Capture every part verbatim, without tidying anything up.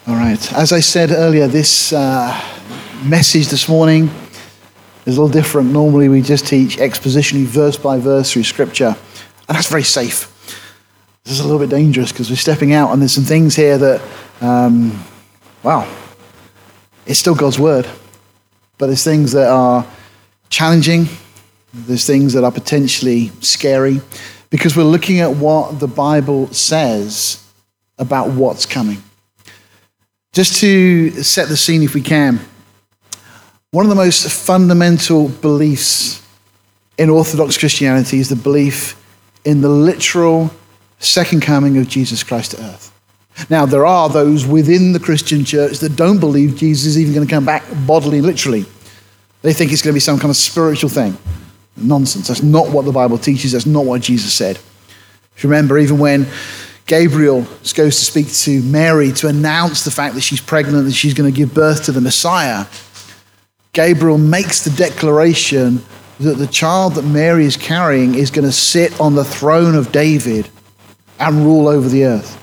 All right. As I said earlier, this uh, message this morning is a little different. Normally we just teach expositionally, verse by verse through Scripture, and that's very safe. This is a little bit dangerous because we're stepping out, and there's some things here that, um, wow, it's still God's Word, but there's things that are challenging. There's things that are potentially scary because we're looking at what the Bible says about what's coming. Just to set the scene if we can, one of the most fundamental beliefs in Orthodox Christianity is the belief in the literal second coming of Jesus Christ to earth. Now, there are those within the Christian church that don't believe Jesus is even going to come back bodily, literally. They think it's going to be some kind of spiritual thing. Nonsense. That's not what the Bible teaches. That's not what Jesus said. If you remember, even when Gabriel goes to speak to Mary to announce the fact that she's pregnant, that she's going to give birth to the Messiah, Gabriel makes the declaration that the child that Mary is carrying is going to sit on the throne of David and rule over the earth.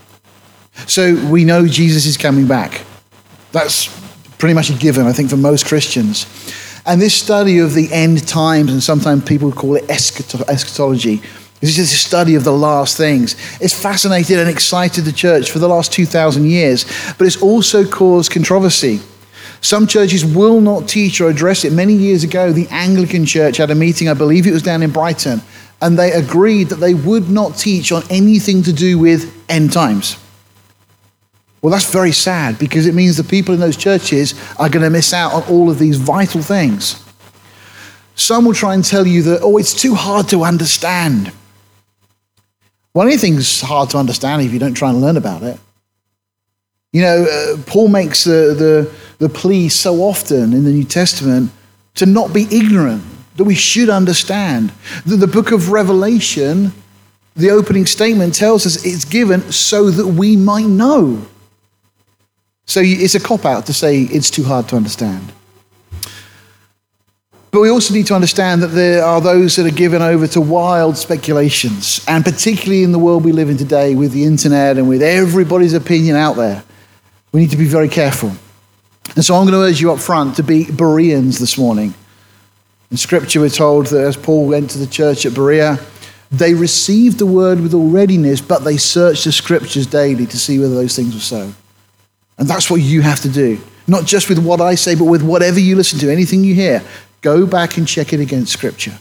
So we know Jesus is coming back. That's pretty much a given, I think, for most Christians. And this study of the end times, and sometimes people call it eschatology, this is a study of the last things. It's fascinated and excited the church for the last two thousand years, but it's also caused controversy. Some churches will not teach or address it. Many years ago, the Anglican Church had a meeting, I believe it was down in Brighton, and they agreed that they would not teach on anything to do with end times. Well, that's very sad because it means the people in those churches are going to miss out on all of these vital things. Some will try and tell you that, oh, it's too hard to understand. Well, anything's hard to understand if you don't try and learn about it. You know, uh, Paul makes the, the, the plea so often in the New Testament to not be ignorant, that we should understand. The, the book of Revelation, the opening statement tells us it's given so that we might know. So it's a cop-out to say it's too hard to understand. But we also need to understand that there are those that are given over to wild speculations, and particularly in the world we live in today with the internet and with everybody's opinion out there, we need to be very careful. And so I'm going to urge you up front to be Bereans this morning. In Scripture we're told that as Paul went to the church at Berea, they received the word with all readiness, but they searched the Scriptures daily to see whether those things were so. And that's what you have to do. Not just with what I say, but with whatever you listen to, anything you hear. Go back and check it against Scripture.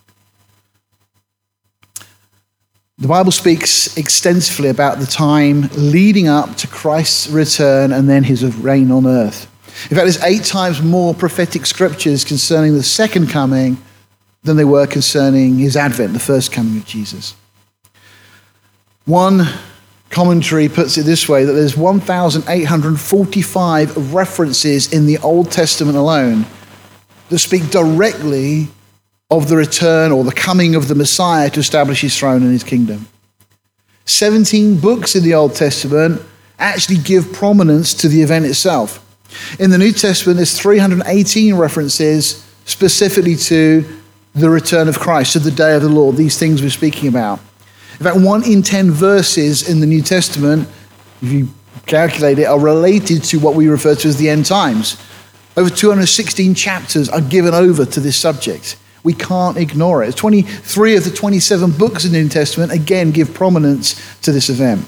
The Bible speaks extensively about the time leading up to Christ's return and then his reign on earth. In fact, there's eight times more prophetic scriptures concerning the second coming than they were concerning his advent, the first coming of Jesus. One commentary puts it this way, that there's one thousand eight hundred forty-five references in the Old Testament alone that speak directly of the return or the coming of the Messiah to establish his throne and his kingdom. seventeen books in the Old Testament actually give prominence to the event itself. In the New Testament, there's three hundred eighteen references specifically to the return of Christ, to the day of the Lord, these things we're speaking about. In fact, one in ten verses in the New Testament, if you calculate it, are related to what we refer to as the end times. Over two hundred sixteen chapters are given over to this subject. We can't ignore it. twenty-three of the twenty-seven books in the New Testament, again, give prominence to this event.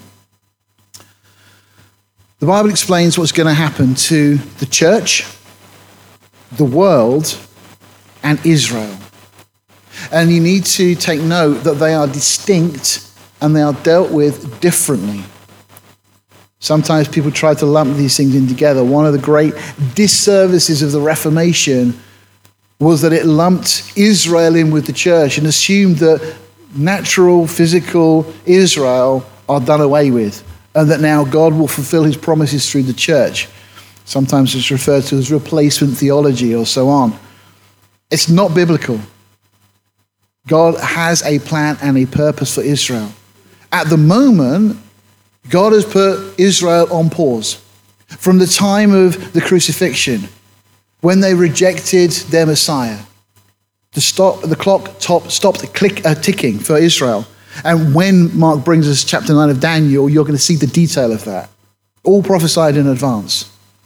The Bible explains what's going to happen to the church, the world, and Israel. And you need to take note that they are distinct and they are dealt with differently. Sometimes people try to lump these things in together. One of the great disservices of the Reformation was that it lumped Israel in with the church and assumed that natural, physical Israel are done away with, and that now God will fulfill his promises through the church. Sometimes it's referred to as replacement theology or so on. It's not biblical. God has a plan and a purpose for Israel. At the moment, God has put Israel on pause. From the time of the crucifixion, when they rejected their Messiah, the, stop, the clock top, stopped click, uh, ticking for Israel. And when Mark brings us chapter nine of Daniel, you're going to see the detail of that. all prophesied in advance.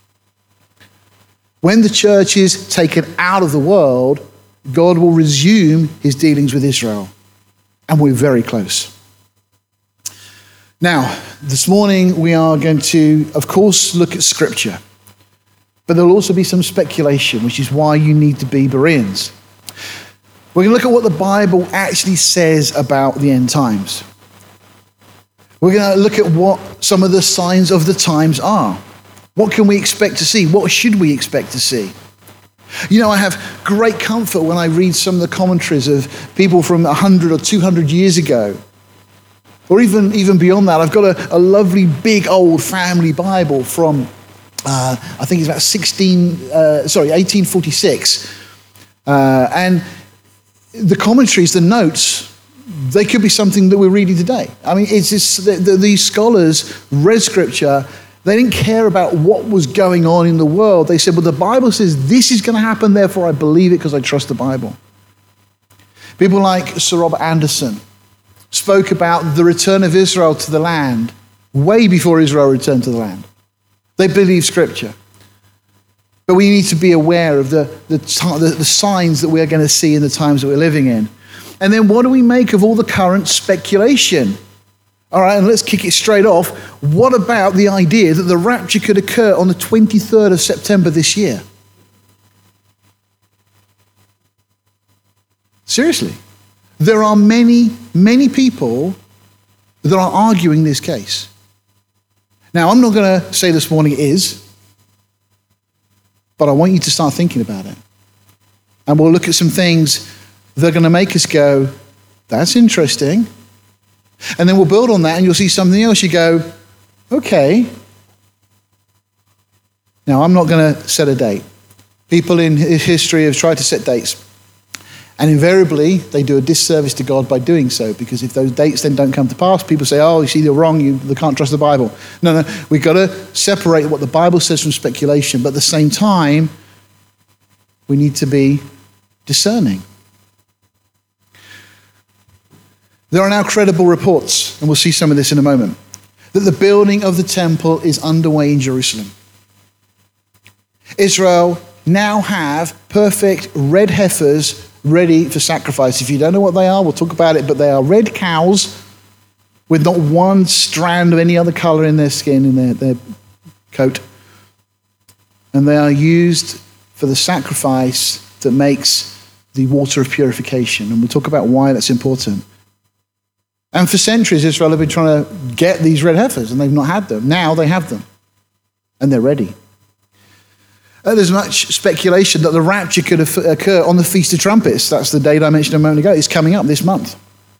When the church is taken out of the world, God will resume his dealings with Israel. And we're very close. Now, this morning we are going to, of course, look at Scripture. But there'll also be some speculation, which is why you need to be Bereans. We're going to look at what the Bible actually says about the end times. We're going to look at what some of the signs of the times are. What can we expect to see? What should we expect to see? You know, I have great comfort when I read some of the commentaries of people from one hundred or two hundred years ago. Or even, even beyond that. I've got a, a lovely big old family Bible from, uh, I think it's about sixteen, uh, sorry, eighteen forty-six. Uh, and the commentaries, the notes, they could be something that we're reading today. I mean, it's just, the, the, these scholars read Scripture. They didn't care about what was going on in the world. They said, well, the Bible says this is going to happen, therefore I believe it because I trust the Bible. People like Sir Robert Anderson spoke about the return of Israel to the land way before Israel returned to the land. They believe Scripture. But we need to be aware of the, the, the, the signs that we're going to see in the times that we're living in. And then what do we make of all the current speculation? All right, and let's kick it straight off. What about the idea that the rapture could occur on the twenty-third of September this year? Seriously. There are many, many people that are arguing this case. Now, I'm not going to say this morning it is, but I want you to start thinking about it. And we'll look at some things that are going to make us go, that's interesting. And then we'll build on that and you'll see something else. You go, okay. Now, I'm not going to set a date. People in history have tried to set dates. And invariably, they do a disservice to God by doing so, because if those dates then don't come to pass, people say, oh, you see, you're wrong, you they can't trust the Bible. No, no, we've got to separate what the Bible says from speculation, but at the same time, we need to be discerning. There are now credible reports, and we'll see some of this in a moment, that the building of the temple is underway in Jerusalem. Israel now have perfect red heifers ready for sacrifice. If you don't know what they are, we'll talk about it, but they are red cows with not one strand of any other color in their skin, in their, their coat. And they are used for the sacrifice that makes the water of purification. And we'll talk about why that's important. And for centuries, Israel have been trying to get these red heifers, and they've not had them. Now they have them, and they're ready. Uh, there's much speculation that the rapture could occur on the Feast of Trumpets. That's the date I mentioned a moment ago. It's coming up this month.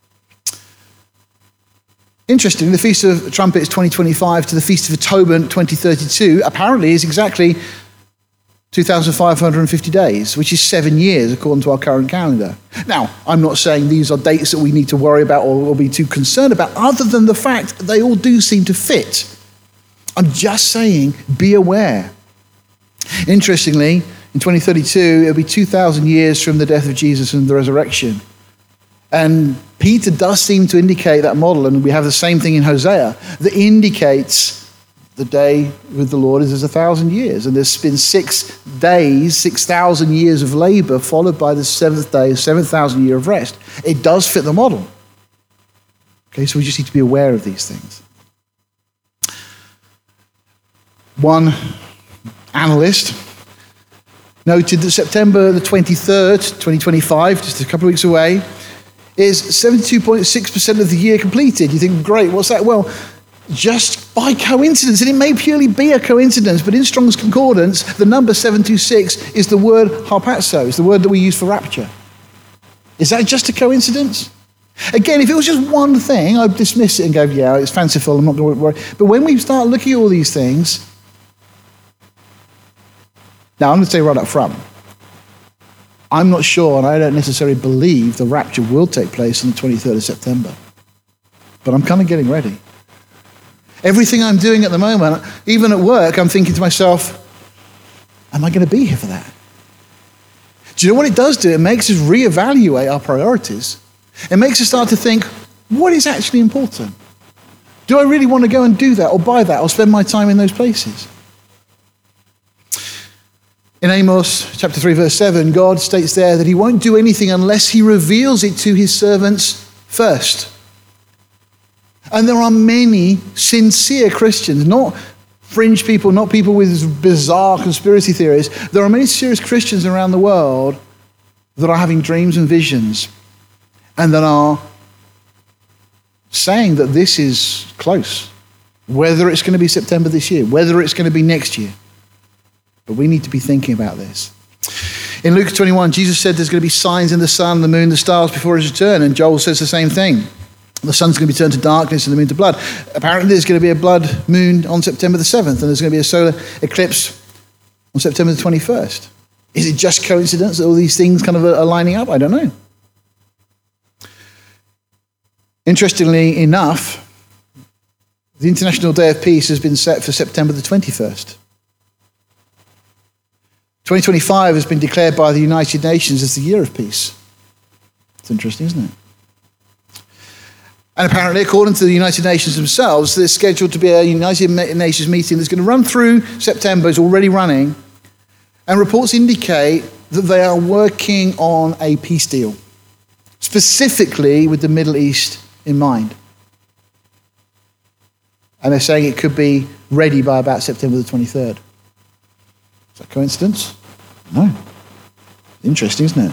Interesting, the Feast of Trumpets twenty twenty-five to the Feast of Atonement twenty thirty-two apparently is exactly two thousand five hundred fifty days, which is seven years according to our current calendar. Now, I'm not saying these are dates that we need to worry about or, or be too concerned about, other than the fact that they all do seem to fit. I'm just saying, be aware. Interestingly, in twenty thirty-two, it'll be two thousand years from the death of Jesus and the resurrection. And Peter does seem to indicate that model, and we have the same thing in Hosea, that indicates the day with the Lord is as a thousand years. And there's been six days, six thousand years of labor, followed by the seventh day, seven thousand year of rest. It does fit the model. Okay, so we just need to be aware of these things. One analyst noted that September the twenty-third, twenty twenty-five, just a couple of weeks away, is seventy-two point six percent of the year completed. You think, great, what's that? Well, just by coincidence, and it may purely be a coincidence, but in Strong's Concordance, the number seven two six is the word harpazo, it's the word that we use for rapture. Is that just a coincidence? Again, if it was just one thing, I'd dismiss it and go, yeah, it's fanciful, I'm not going to worry. But when we start looking at all these things, now I'm going to say right up front, I'm not sure, and I don't necessarily believe the rapture will take place on the twenty-third of September. But I'm kind of getting ready. Everything I'm doing at the moment, even at work, I'm thinking to myself, am I going to be here for that? Do you know what it does do? It makes us reevaluate our priorities. It makes us start to think, what is actually important? Do I really want to go and do that or buy that or spend my time in those places? In Amos chapter three, verse seven, God states there that he won't do anything unless he reveals it to his servants first. And there are many sincere Christians, not fringe people, not people with bizarre conspiracy theories. There are many serious Christians around the world that are having dreams and visions and that are saying that this is close, whether it's going to be September this year, whether it's going to be next year. But we need to be thinking about this. In Luke twenty-one, Jesus said there's going to be signs in the sun, the moon, the stars before his return, and Joel says the same thing. The sun's going to be turned to darkness and the moon to blood. Apparently there's going to be a blood moon on September the seventh, and there's going to be a solar eclipse on September the twenty-first. Is it just coincidence that all these things kind of are lining up? I don't know. Interestingly enough, the International Day of Peace has been set for September the twenty-first. twenty twenty-five has been declared by the United Nations as the Year of Peace. It's interesting, isn't it? And apparently, according to the United Nations themselves, there's scheduled to be a United Nations meeting that's going to run through September, is already running, and reports indicate that they are working on a peace deal, specifically with the Middle East in mind. And they're saying it could be ready by about September the twenty-third. Is that coincidence? No. Interesting, isn't it?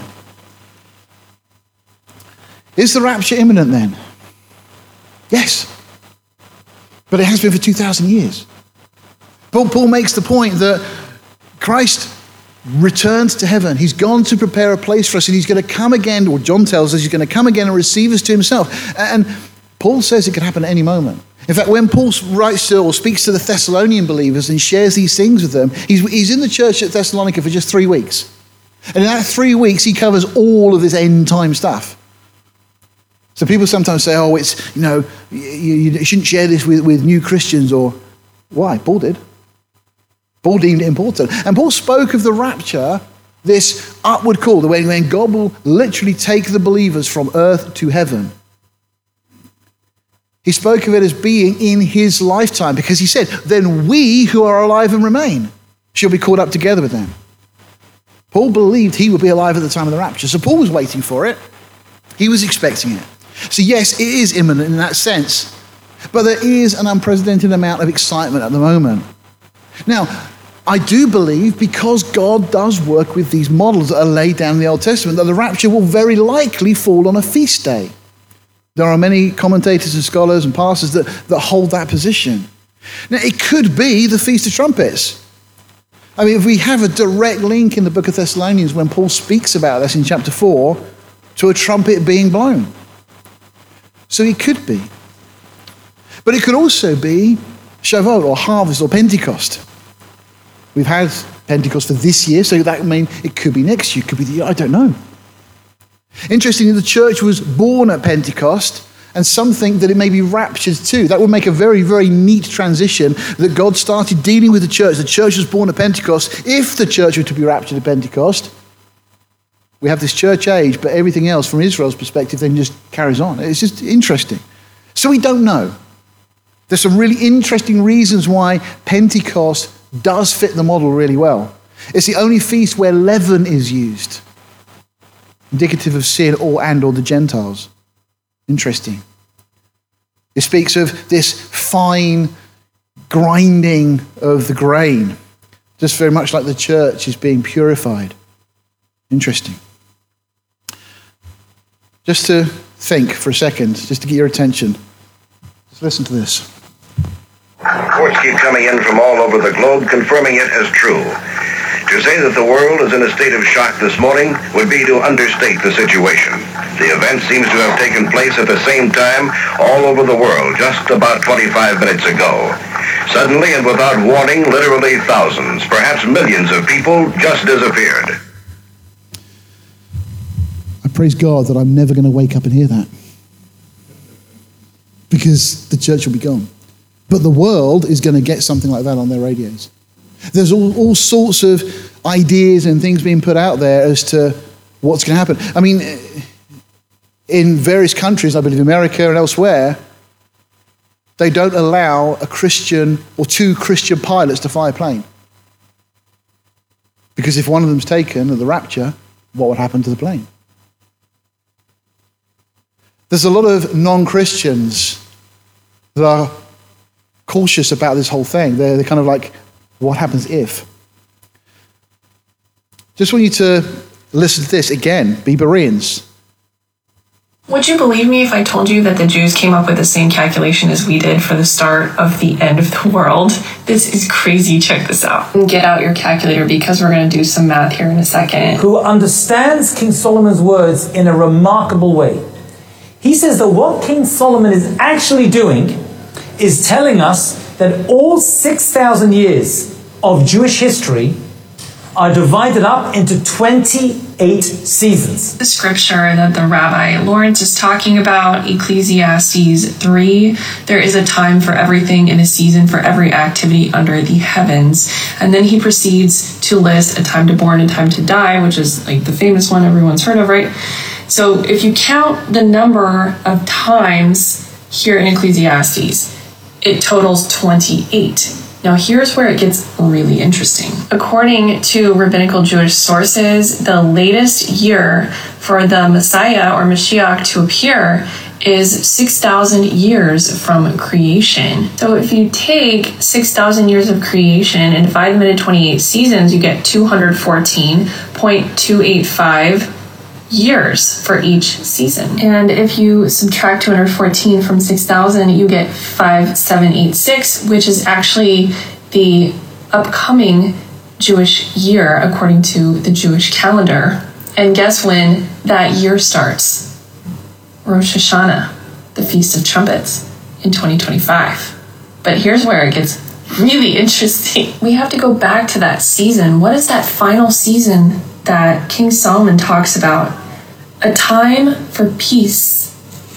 Is the rapture imminent then? Yes. But it has been for two thousand years. Paul, Paul makes the point that Christ returns to heaven. He's gone to prepare a place for us, and he's going to come again, or John tells us he's going to come again and receive us to himself. And Paul says it could happen at any moment. In fact, when Paul writes to or speaks to the Thessalonian believers and shares these things with them, he's, he's in the church at Thessalonica for just three weeks. And in that three weeks, he covers all of this end time stuff. So people sometimes say, oh, it's, you know, you, you shouldn't share this with, with new Christians, or why? Paul did. Paul deemed it important. And Paul spoke of the rapture, this upward call, the way when God will literally take the believers from earth to heaven. He spoke of it as being in his lifetime, because he said, then we who are alive and remain shall be caught up together with them. Paul believed he would be alive at the time of the rapture. So Paul was waiting for it. He was expecting it. So yes, it is imminent in that sense, but there is an unprecedented amount of excitement at the moment. Now, I do believe, because God does work with these models that are laid down in the Old Testament, that the rapture will very likely fall on a feast day. There are many commentators and scholars and pastors that, that hold that position. Now, it could be the Feast of Trumpets. I mean, if we have a direct link in the book of Thessalonians when Paul speaks about this in chapter four to a trumpet being blown. So it could be. But it could also be Shavuot or Harvest or Pentecost. We've had Pentecost for this year, so that means it could be next year, it could be the year, I don't know. Interestingly, the church was born at Pentecost, and some think that it may be raptured too. That would make a very, very neat transition, that God started dealing with the church. The church was born at Pentecost. If the church were to be raptured at Pentecost, we have this church age, but everything else from Israel's perspective then just carries on. It's just interesting. So we don't know. There's some really interesting reasons why Pentecost does fit the model really well. It's the only feast where leaven is used, indicative of sin or and or the Gentiles. Interesting. It speaks of this fine grinding of the grain, just very much like the church is being purified. Interesting. Just to think for a second, just to get your attention. Just listen to this. Reports keep coming in from all over the globe confirming it as true. To say that the world is in a state of shock this morning would be to understate the situation. The event seems to have taken place at the same time all over the world just about twenty-five minutes ago. Suddenly and without warning, literally thousands, perhaps millions of people just disappeared. I praise God that I'm never going to wake up and hear that, because the church will be gone. But the world is going to get something like that on their radios. There's all, all sorts of ideas and things being put out there as to what's going to happen. I mean, in various countries, I believe America and elsewhere, they don't allow a Christian or two Christian pilots to fly a plane. Because if one of them's taken at the rapture, what would happen to the plane? There's a lot of non-Christians that are cautious about this whole thing. They're, they're kind of like, what happens if? Just want you to listen to this again, be Bereans. Would you believe me if I told you that the Jews came up with the same calculation as we did for the start of the end of the world? This is crazy. Check this out. Get out your calculator because we're going to do some math here in a second. Who understands King Solomon's words in a remarkable way. He says that what King Solomon is actually doing is telling us that all six thousand years of Jewish history are divided up into twenty-eight seasons. The scripture that the Rabbi Lawrence is talking about, Ecclesiastes three, there is a time for everything and a season for every activity under the heavens. And then he proceeds to list a time to born and time to die, which is like the famous one everyone's heard of, right? So if you count the number of times here in Ecclesiastes, it totals twenty-eight. Now, here's where it gets really interesting. According to rabbinical Jewish sources, the latest year for the Messiah or Mashiach to appear is six thousand years from creation. So if you take six thousand years of creation and divide them into twenty-eight seasons, you get two hundred fourteen point two eight five years for each season. And if you subtract two hundred fourteen from six thousand, you get five thousand seven hundred eighty-six, which is actually the upcoming Jewish year according to the Jewish calendar. And guess when that year starts? Rosh Hashanah, the Feast of Trumpets, in twenty twenty-five. But here's where it gets really interesting. We have to go back to that season. What is that final season that King Solomon talks about? A time for peace.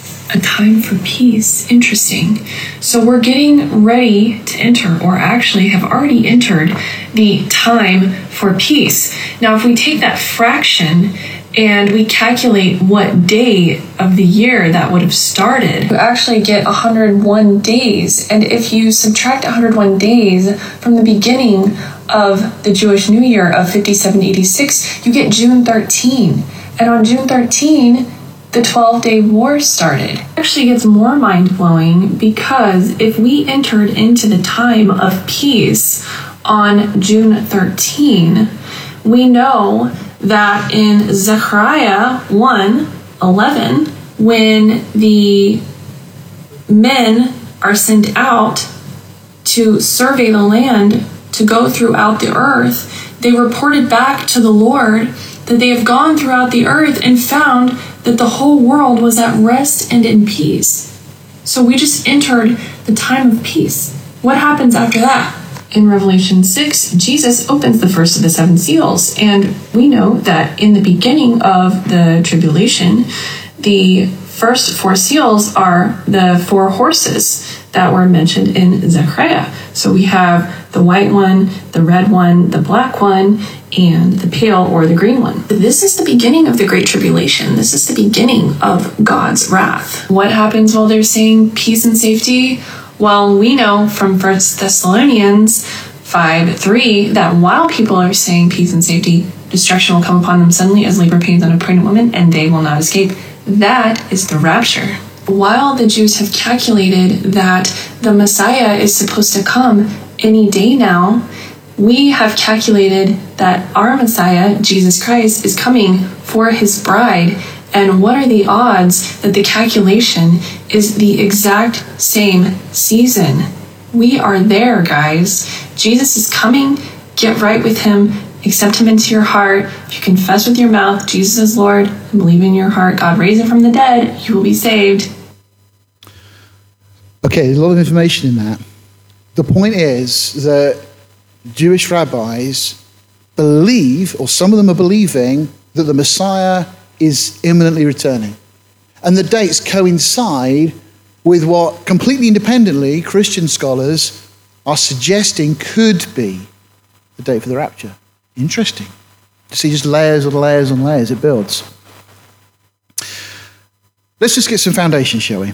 A time for peace. Interesting. So we're getting ready to enter, or actually have already entered, the time for peace. Now, if we take that fraction and we calculate what day of the year that would have started, you actually get one hundred one days. And if you subtract one hundred one days from the beginning of the Jewish New Year of fifty-seven eighty-six, you get June thirteenth. And on June thirteenth, the twelve-day war started. It actually gets more mind-blowing because if we entered into the time of peace on June thirteenth, we know that in Zechariah one eleven, when the men are sent out to survey the land, to go throughout the earth, they reported back to the Lord that they have gone throughout the earth and found that the whole world was at rest and in peace. So we just entered the time of peace. What happens after that? In Revelation six, Jesus opens the first of the seven seals, and we know that in the beginning of the tribulation, the first four seals are the four horses that were mentioned in Zechariah. So we have the white one, the red one, the black one, and the pale or the green one. This is the beginning of the Great Tribulation. This is the beginning of God's wrath. What happens while they're saying peace and safety? Well, we know from First Thessalonians five three that while people are saying peace and safety, destruction will come upon them suddenly as labor pains on a pregnant woman, and they will not escape. That is the rapture. While the Jews have calculated that the Messiah is supposed to come any day now, we have calculated that our Messiah, Jesus Christ, is coming for his bride. And what are the odds that the calculation is the exact same season? We are there, guys. Jesus is coming. Get right with him. Accept him into your heart. If you confess with your mouth Jesus is Lord and believe in your heart God raised him from the dead, you will be saved. Okay, there's a lot of information in that. The point is that Jewish rabbis believe, or some of them are believing, that the Messiah is imminently returning. And the dates coincide with what completely independently Christian scholars are suggesting could be the date for the rapture. Interesting. You see just layers and layers and layers it builds. Let's just get some foundation, shall we?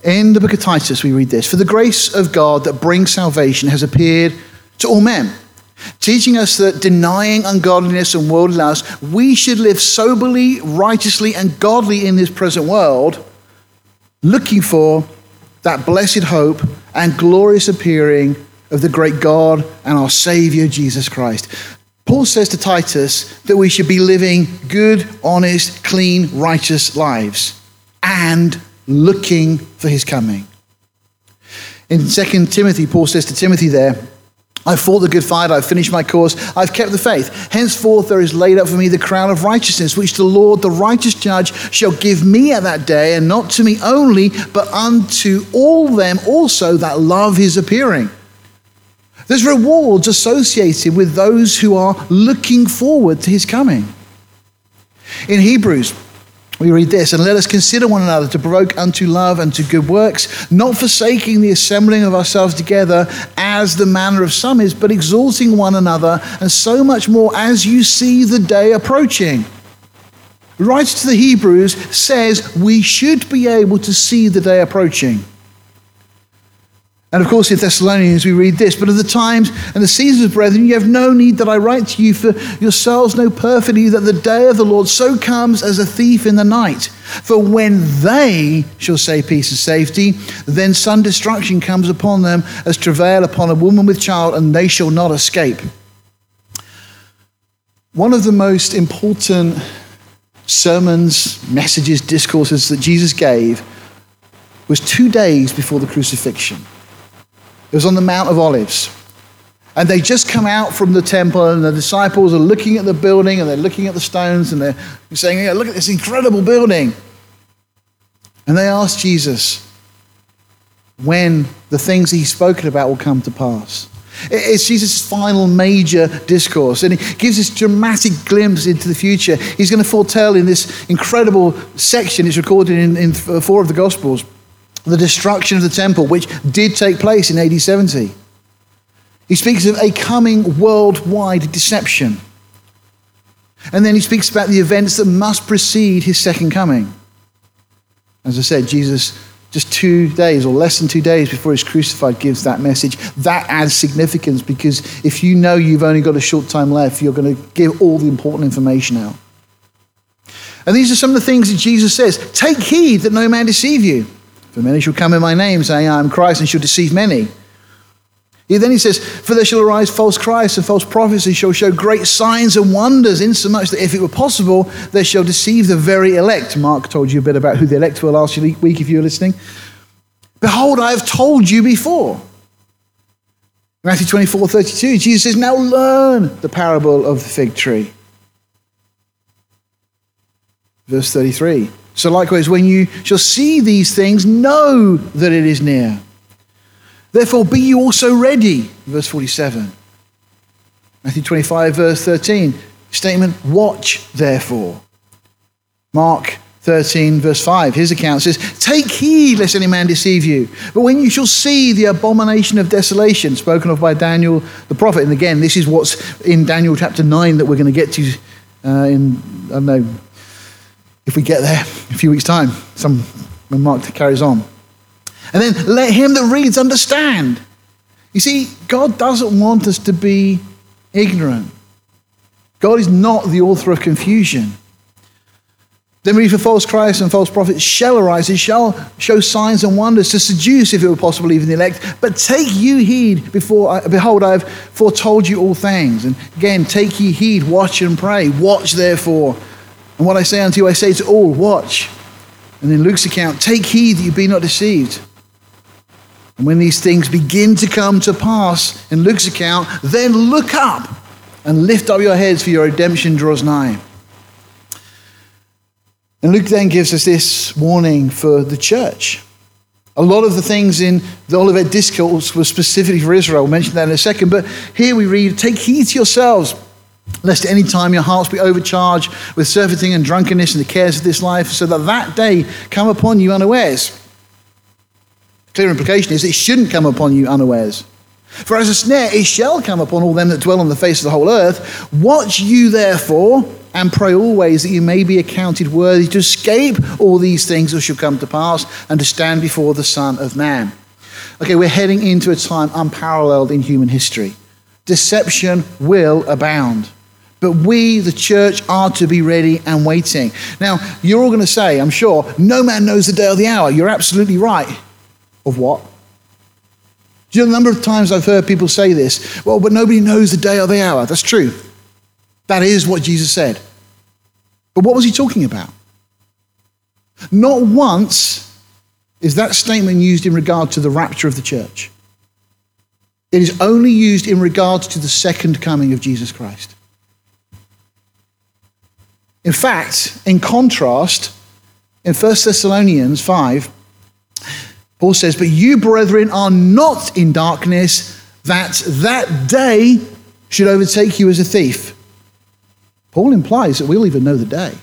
In the book of Titus, we read this: "For the grace of God that brings salvation has appeared to all men, teaching us that denying ungodliness and worldly lust, we should live soberly, righteously, and godly in this present world, looking for that blessed hope and glorious appearing of the great God and our Savior, Jesus Christ." Paul says to Titus that we should be living good, honest, clean, righteous lives and looking for his coming. In Second Timothy, Paul says to Timothy there, "I've fought the good fight, I've finished my course, I've kept the faith. Henceforth there is laid up for me the crown of righteousness, which the Lord, the righteous judge, shall give me at that day, and not to me only, but unto all them also that love his appearing." There's rewards associated with those who are looking forward to his coming. In Hebrews, we read this: "And let us consider one another to provoke unto love and to good works, not forsaking the assembling of ourselves together as the manner of some is, but exalting one another, and so much more as you see the day approaching." The writer to the Hebrews says we should be able to see the day approaching. And of course, in Thessalonians, we read this: "But of the times and the seasons, brethren, you have no need that I write to you, for yourselves know perfectly that the day of the Lord so comes as a thief in the night. For when they shall say peace and safety, then sudden destruction comes upon them as travail upon a woman with child, and they shall not escape." One of the most important sermons, messages, discourses that Jesus gave was two days before the crucifixion. It was on the Mount of Olives. And they just come out from the temple, and the disciples are looking at the building, and they're looking at the stones, and they're saying, "Yeah, look at this incredible building." And they ask Jesus when the things he's spoken about will come to pass. It's Jesus' final major discourse, and he gives this dramatic glimpse into the future. He's going to foretell in this incredible section, it's recorded in, in four of the Gospels, the destruction of the temple, which did take place in A D seventy. He speaks of a coming worldwide deception. And then he speaks about the events that must precede his second coming. As I said, Jesus, just two days or less than two days before he's crucified, gives that message. That adds significance, because if you know you've only got a short time left, you're going to give all the important information out. And these are some of the things that Jesus says. "Take heed that no man deceive you. For many shall come in my name, saying, I am Christ, and shall deceive many." He then he says, "For there shall arise false Christs and false prophets, and shall show great signs and wonders, insomuch that if it were possible, they shall deceive the very elect." Mark told you a bit about who the elect were last week, if you were listening. "Behold, I have told you before." Matthew twenty-four thirty-two, Jesus says, "Now learn the parable of the fig tree." Verse thirty-three, "So likewise, when you shall see these things, know that it is near. Therefore be you also ready." Verse forty-seven. Matthew twenty-five, verse thirteen. Statement, "Watch therefore." Mark thirteen, verse five. His account says, "Take heed lest any man deceive you. But when you shall see the abomination of desolation," spoken of by Daniel the prophet. And again, this is what's in Daniel chapter nine that we're going to get to uh, in, I don't know, if we get there in a few weeks' time, some, when Mark carries on. "And then let him that reads understand." You see, God doesn't want us to be ignorant. God is not the author of confusion. "Then read, for false Christs and false prophets shall arise, and shall show signs and wonders to seduce, if it were possible, even the elect. But take you heed, before I, behold, I have foretold you all things." And again, take ye heed, watch and pray. "Watch therefore. And what I say unto you, I say to all, watch." And in Luke's account, "Take heed that you be not deceived. And when these things begin to come to pass," in Luke's account, "then look up and lift up your heads, for your redemption draws nigh." And Luke then gives us this warning for the church. A lot of the things in the Olivet Discourse were specifically for Israel. We'll mention that in a second. But here we read, "Take heed to yourselves, lest at any time your hearts be overcharged with surfeiting and drunkenness and the cares of this life, so that that day come upon you unawares." Clear implication is it shouldn't come upon you unawares. "For as a snare it shall come upon all them that dwell on the face of the whole earth. Watch you therefore, and pray always that you may be accounted worthy to escape all these things that shall come to pass and to stand before the Son of Man. Okay, we're heading into a time unparalleled in human history. Deception will abound. But we, the church, are to be ready and waiting. Now, you're all going to say, I'm sure, no man knows the day or the hour. You're absolutely right. Of what? Do you know the number of times I've heard people say this? Well, but nobody knows the day or the hour. That's true. That is what Jesus said. But what was he talking about? Not once is that statement used in regard to the rapture of the church. It is only used in regards to the second coming of Jesus Christ. In fact, in contrast, in First Thessalonians five, Paul says, but you, brethren, are not in darkness, that that day should overtake you as a thief. Paul implies that we'll even know the day.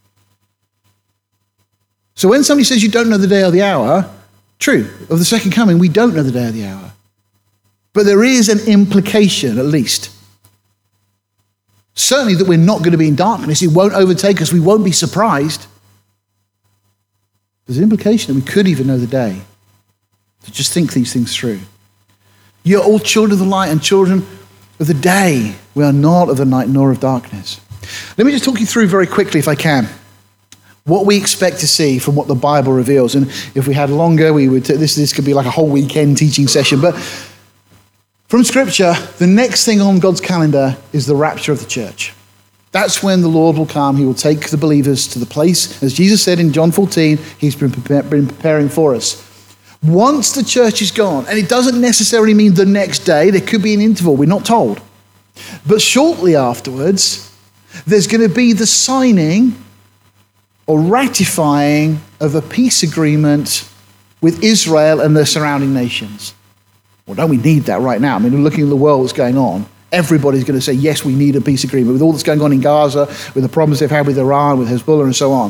So when somebody says you don't know the day or the hour, true, of the second coming, we don't know the day or the hour. But there is an implication, at least. Certainly that we're not going to be in darkness. It won't overtake us. We won't be surprised. There's an implication that we could even know the day. So just think these things through. You're all children of the light and children of the day. We are not of the night nor of darkness. Let me just talk you through very quickly, if I can, what we expect to see from what the Bible reveals. And if we had longer, we would. T- this, this could be like a whole weekend teaching session. But from Scripture, the next thing on God's calendar is the rapture of the church. That's when the Lord will come. He will take the believers to the place, as Jesus said in John fourteen, he's been, prepare, been preparing for us. Once the church is gone, and it doesn't necessarily mean the next day, there could be an interval, we're not told. But shortly afterwards, there's going to be the signing or ratifying of a peace agreement with Israel and the surrounding nations. Well, don't we need that right now? I mean, looking at the world that's going on, everybody's going to say, yes, we need a peace agreement with all that's going on in Gaza, with the problems they've had with Iran, with Hezbollah and so on.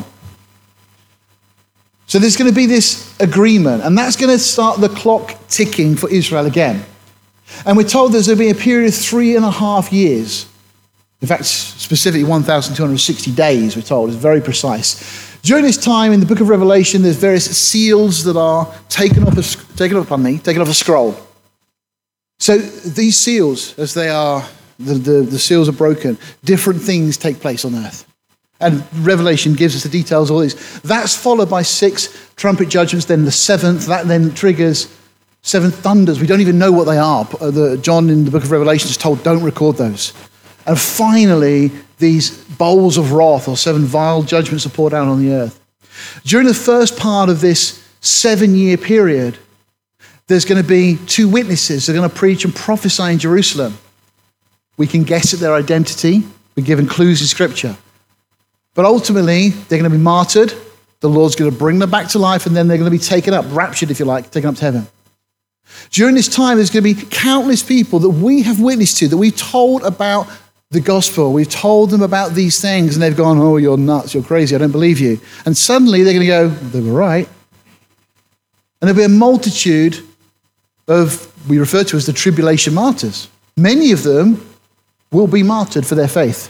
So there's going to be this agreement, and that's going to start the clock ticking for Israel again. And we're told there's going to be a period of three and a half years. In fact, specifically one thousand two hundred sixty days, we're told. It's very precise. During this time in the book of Revelation, there's various seals that are taken off, a, taken off, pardon me, taken off a scroll. So these seals, as they are, the, the, the seals are broken, different things take place on earth. And Revelation gives us the details of all these. That's followed by six trumpet judgments, then the seventh, that then triggers seven thunders. We don't even know what they are. The, John in the book of Revelation is told, don't record those. And finally, these bowls of wrath, or seven vile judgments, are poured out on the earth. During the first part of this seven-year period, there's going to be two witnesses. They're going to preach and prophesy in Jerusalem. We can guess at their identity. We're given clues in Scripture. But ultimately, they're going to be martyred. The Lord's going to bring them back to life, and then they're going to be taken up, raptured, if you like, taken up to heaven. During this time, there's going to be countless people that we have witnessed to, that we've told about the gospel. We've told them about these things, and they've gone, oh, you're nuts, you're crazy, I don't believe you. And suddenly they're going to go, they were right. And there'll be a multitude of, we refer to as the tribulation martyrs. Many of them will be martyred for their faith.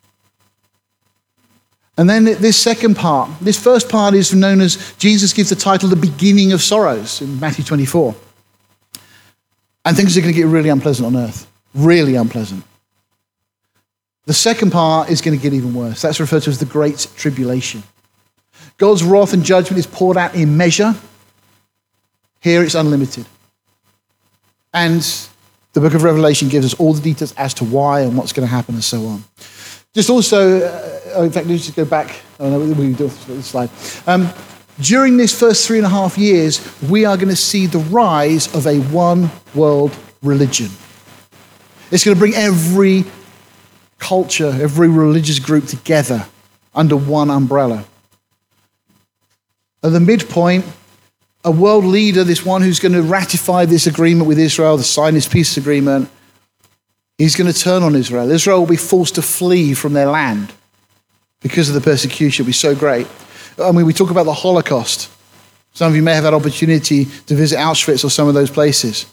And then this second part, this first part is known as, Jesus gives the title, the beginning of sorrows in Matthew twenty-four. And things are going to get really unpleasant on earth. Really unpleasant. The second part is going to get even worse. That's referred to as the Great Tribulation. God's wrath and judgment is poured out in measure. Here it's unlimited. And the book of Revelation gives us all the details as to why and what's going to happen and so on. Just also, uh, in fact, let's just go back. Oh, no, we can do this slide. Um, during this first three and a half years, we are going to see the rise of a one-world religion. It's going to bring every culture, every religious group together under one umbrella. At the midpoint, a world leader, this one who's going to ratify this agreement with Israel, to sign this peace agreement, he's going to turn on Israel. Israel will be forced to flee from their land because of the persecution. It'll be so great. I mean, we talk about the Holocaust. Some of you may have had opportunity to visit Auschwitz or some of those places.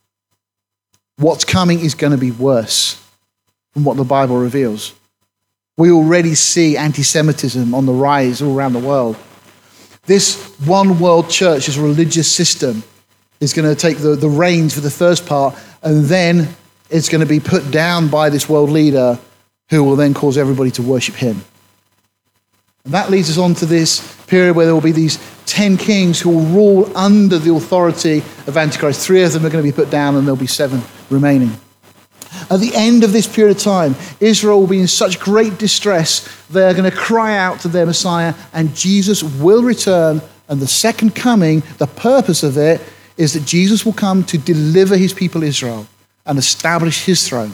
What's coming is going to be worse from what the Bible reveals. We already see anti-Semitism on the rise all around the world. This one world church, this religious system, is going to take the, the reins for the first part, and then it's going to be put down by this world leader who will then cause everybody to worship him. And that leads us on to this period where there will be these ten kings who will rule under the authority of Antichrist. Three of them are going to be put down and there'll be seven remaining. At the end of this period of time, Israel will be in such great distress, they're going to cry out to their Messiah, and Jesus will return. And the second coming, the purpose of it, is that Jesus will come to deliver his people Israel and establish his throne.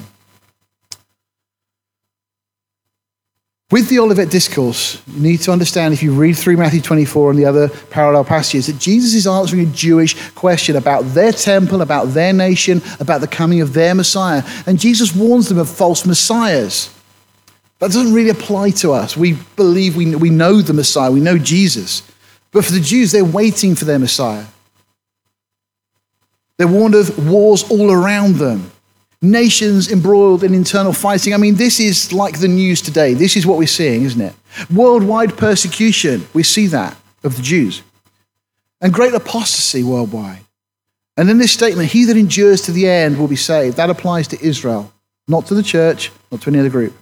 With the Olivet Discourse, you need to understand, if you read through Matthew twenty-four and the other parallel passages, that Jesus is answering a Jewish question about their temple, about their nation, about the coming of their Messiah. And Jesus warns them of false messiahs. That doesn't really apply to us. We believe we, we know the Messiah, we know Jesus. But for the Jews, they're waiting for their Messiah. They're warned of wars all around them. Nations embroiled in internal fighting. I mean, this is like the news today. This is what we're seeing, isn't it? Worldwide persecution. We see that of the Jews. And great apostasy worldwide. And in this statement, he that endures to the end will be saved. That applies to Israel, not to the church, not to any other group.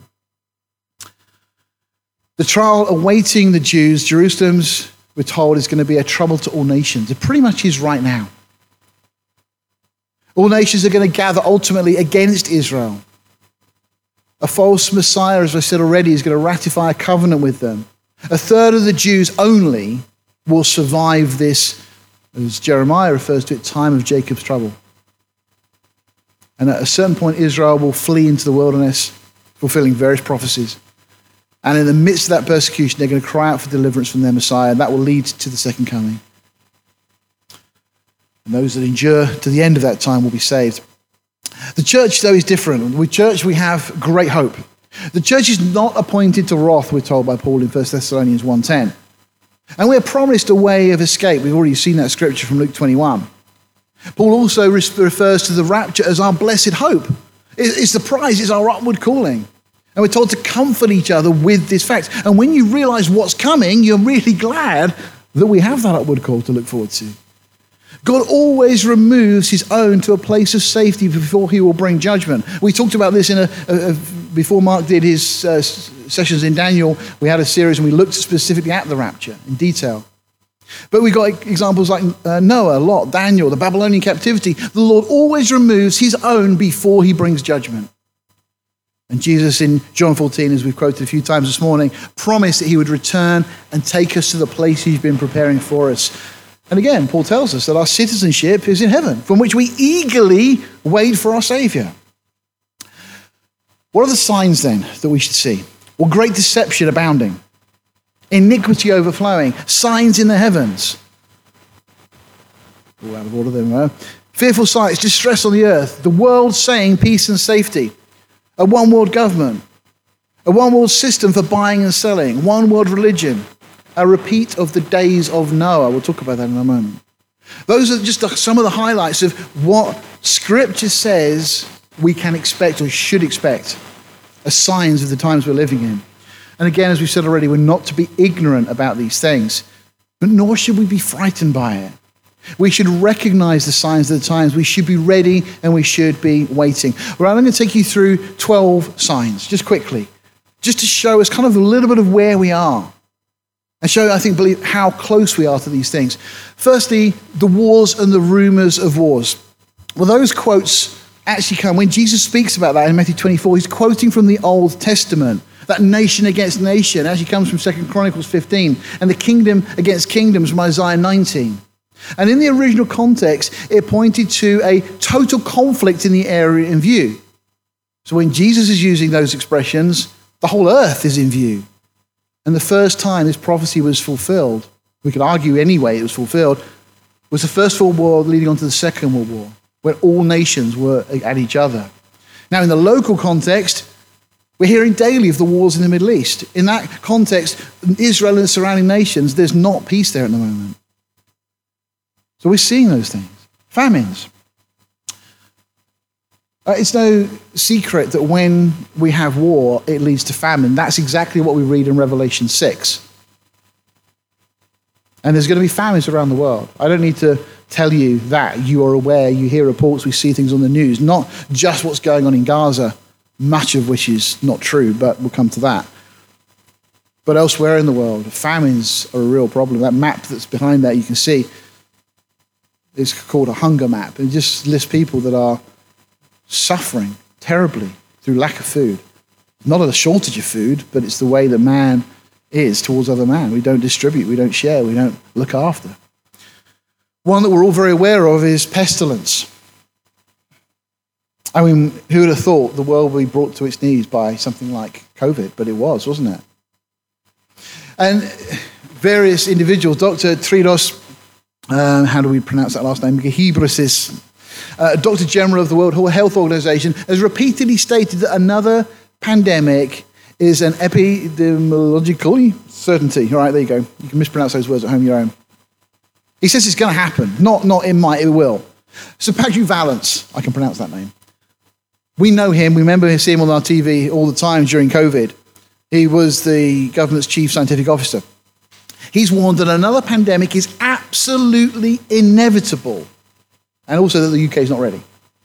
The trial awaiting the Jews, Jerusalem's, we're told, is going to be a trouble to all nations. It pretty much is right now. All nations are going to gather ultimately against Israel. A false Messiah, as I said already, is going to ratify a covenant with them. A third of the Jews only will survive this, as Jeremiah refers to it, time of Jacob's trouble. And at a certain point, Israel will flee into the wilderness, fulfilling various prophecies. And in the midst of that persecution, they're going to cry out for deliverance from their Messiah, and that will lead to the second coming. And those that endure to the end of that time will be saved. The church, though, is different. With church, we have great hope. The church is not appointed to wrath, we're told by Paul in First Thessalonians one ten. And we're promised a way of escape. We've already seen that scripture from Luke twenty-one. Paul also refers to the rapture as our blessed hope. It's the prize, it's our upward calling. And we're told to comfort each other with this fact. And when you realize what's coming, you're really glad that we have that upward call to look forward to. God always removes his own to a place of safety before he will bring judgment. We talked about this in a, a, a before Mark did his uh, sessions in Daniel. We had a series and we looked specifically at the rapture in detail. But we got examples like uh, Noah, Lot, Daniel, the Babylonian captivity. The Lord always removes his own before he brings judgment. And Jesus in John fourteen, as we've quoted a few times this morning, promised that he would return and take us to the place he's been preparing for us. And again, Paul tells us that our citizenship is in heaven, from which we eagerly wait for our Savior. What are the signs then that we should see? Well, great deception abounding, iniquity overflowing, signs in the heavens. All out of order there, right? Fearful sights, distress on the earth, the world saying peace and safety, a one world government, a one world system for buying and selling, one world religion, a repeat of the days of Noah. We'll talk about that in a moment. Those are just some of the highlights of what Scripture says we can expect or should expect as signs of the times we're living in. And again, as we said already, we're not to be ignorant about these things, but nor should we be frightened by it. We should recognize the signs of the times. We should be ready and we should be waiting. All right, I'm going to take you through twelve signs, just quickly, just to show us kind of a little bit of where we are. And show, I think, believe how close we are to these things. Firstly, the wars and the rumors of wars. Well, those quotes actually come when Jesus speaks about that in Matthew twenty-four. He's quoting from the Old Testament. That nation against nation actually comes from Second Chronicles fifteen. And the kingdom against kingdoms from Isaiah nineteen. And in the original context, it pointed to a total conflict in the area in view. So when Jesus is using those expressions, the whole earth is in view. And the first time this prophecy was fulfilled, we could argue anyway it was fulfilled, was the First World War leading on to the Second World War, where all nations were at each other. Now, in the local context, we're hearing daily of the wars in the Middle East. In that context, Israel and the surrounding nations, there's not peace there at the moment. So we're seeing those things. Famines. Uh, it's no secret that when we have war, it leads to famine. That's exactly what we read in Revelation six. And there's going to be famines around the world. I don't need to tell you that. You are aware, you hear reports, we see things on the news. Not just what's going on in Gaza, much of which is not true, but we'll come to that. But elsewhere in the world, famines are a real problem. That map that's behind that, you can see, is called a hunger map. It just lists people that are suffering terribly through lack of food. Not a shortage of food, but it's the way that man is towards other man. We don't distribute, we don't share, we don't look after. One that we're all very aware of is pestilence. I mean, who would have thought the world would be brought to its knees by something like COVID? But it was, wasn't it? And various individuals, Doctor Tridos, um, how do we pronounce that last name? Ghebreyesus, uh, Doctor General of the World Health Organization, has repeatedly stated that another pandemic is an epidemiological certainty. All right, there you go. You can mispronounce those words at home your own. He says it's going to happen. Not, not it might, it will. So Patrick Vallance, I can pronounce that name. We know him. We remember seeing him on our T V all the time during COVID. He was the government's chief scientific officer. He's warned that another pandemic is absolutely inevitable, and also that the U K is not ready.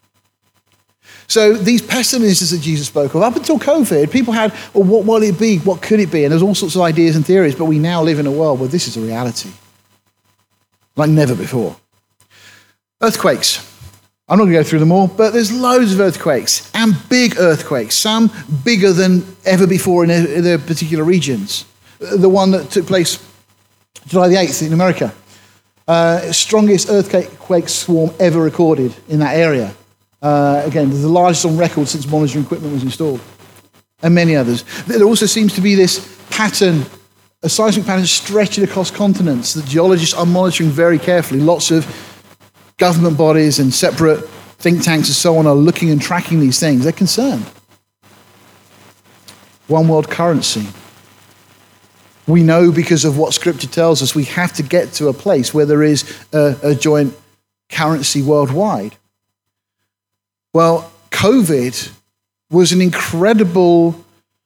So these pestilences that Jesus spoke of, up until COVID, people had, well, what will it be? What could it be? And there's all sorts of ideas and theories, but we now live in a world where this is a reality, like never before. Earthquakes. I'm not going to go through them all, but there's loads of earthquakes, and big earthquakes, some bigger than ever before in their, in their particular regions. The one that took place July the eighth in America, uh, strongest earthquake swarm ever recorded in that area. Uh, again, the largest on record since monitoring equipment was installed, and many others. There also seems to be this pattern, a seismic pattern stretching across continents that geologists are monitoring very carefully. Lots of government bodies and separate think tanks and so on are looking and tracking these things. They're concerned. One world currency. We know because of what Scripture tells us, we have to get to a place where there is a, a joint currency worldwide. Well, COVID was an incredible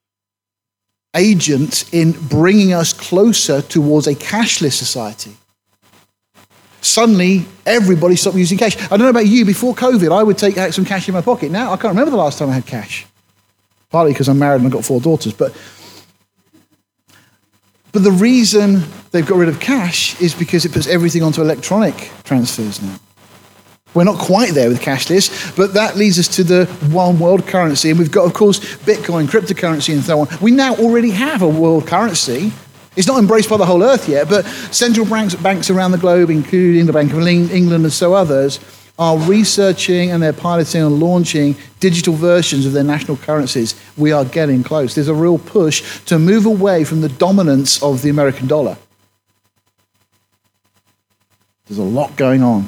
agent in bringing us closer towards a cashless society. Suddenly, everybody stopped using cash. I don't know about you, before COVID, I would take out some cash in my pocket. Now, I can't remember the last time I had cash. Partly because I'm married and I've got four daughters. But, but the reason they've got rid of cash is because it puts everything onto electronic transfers now. We're not quite there with cashless, but that leads us to the one world currency. And we've got, of course, Bitcoin, cryptocurrency, and so on. We now already have a world currency. It's not embraced by the whole earth yet, but central banks, banks around the globe, including the Bank of England and so others, are researching and they're piloting and launching digital versions of their national currencies. We are getting close. There's a real push to move away from the dominance of the American dollar. There's a lot going on.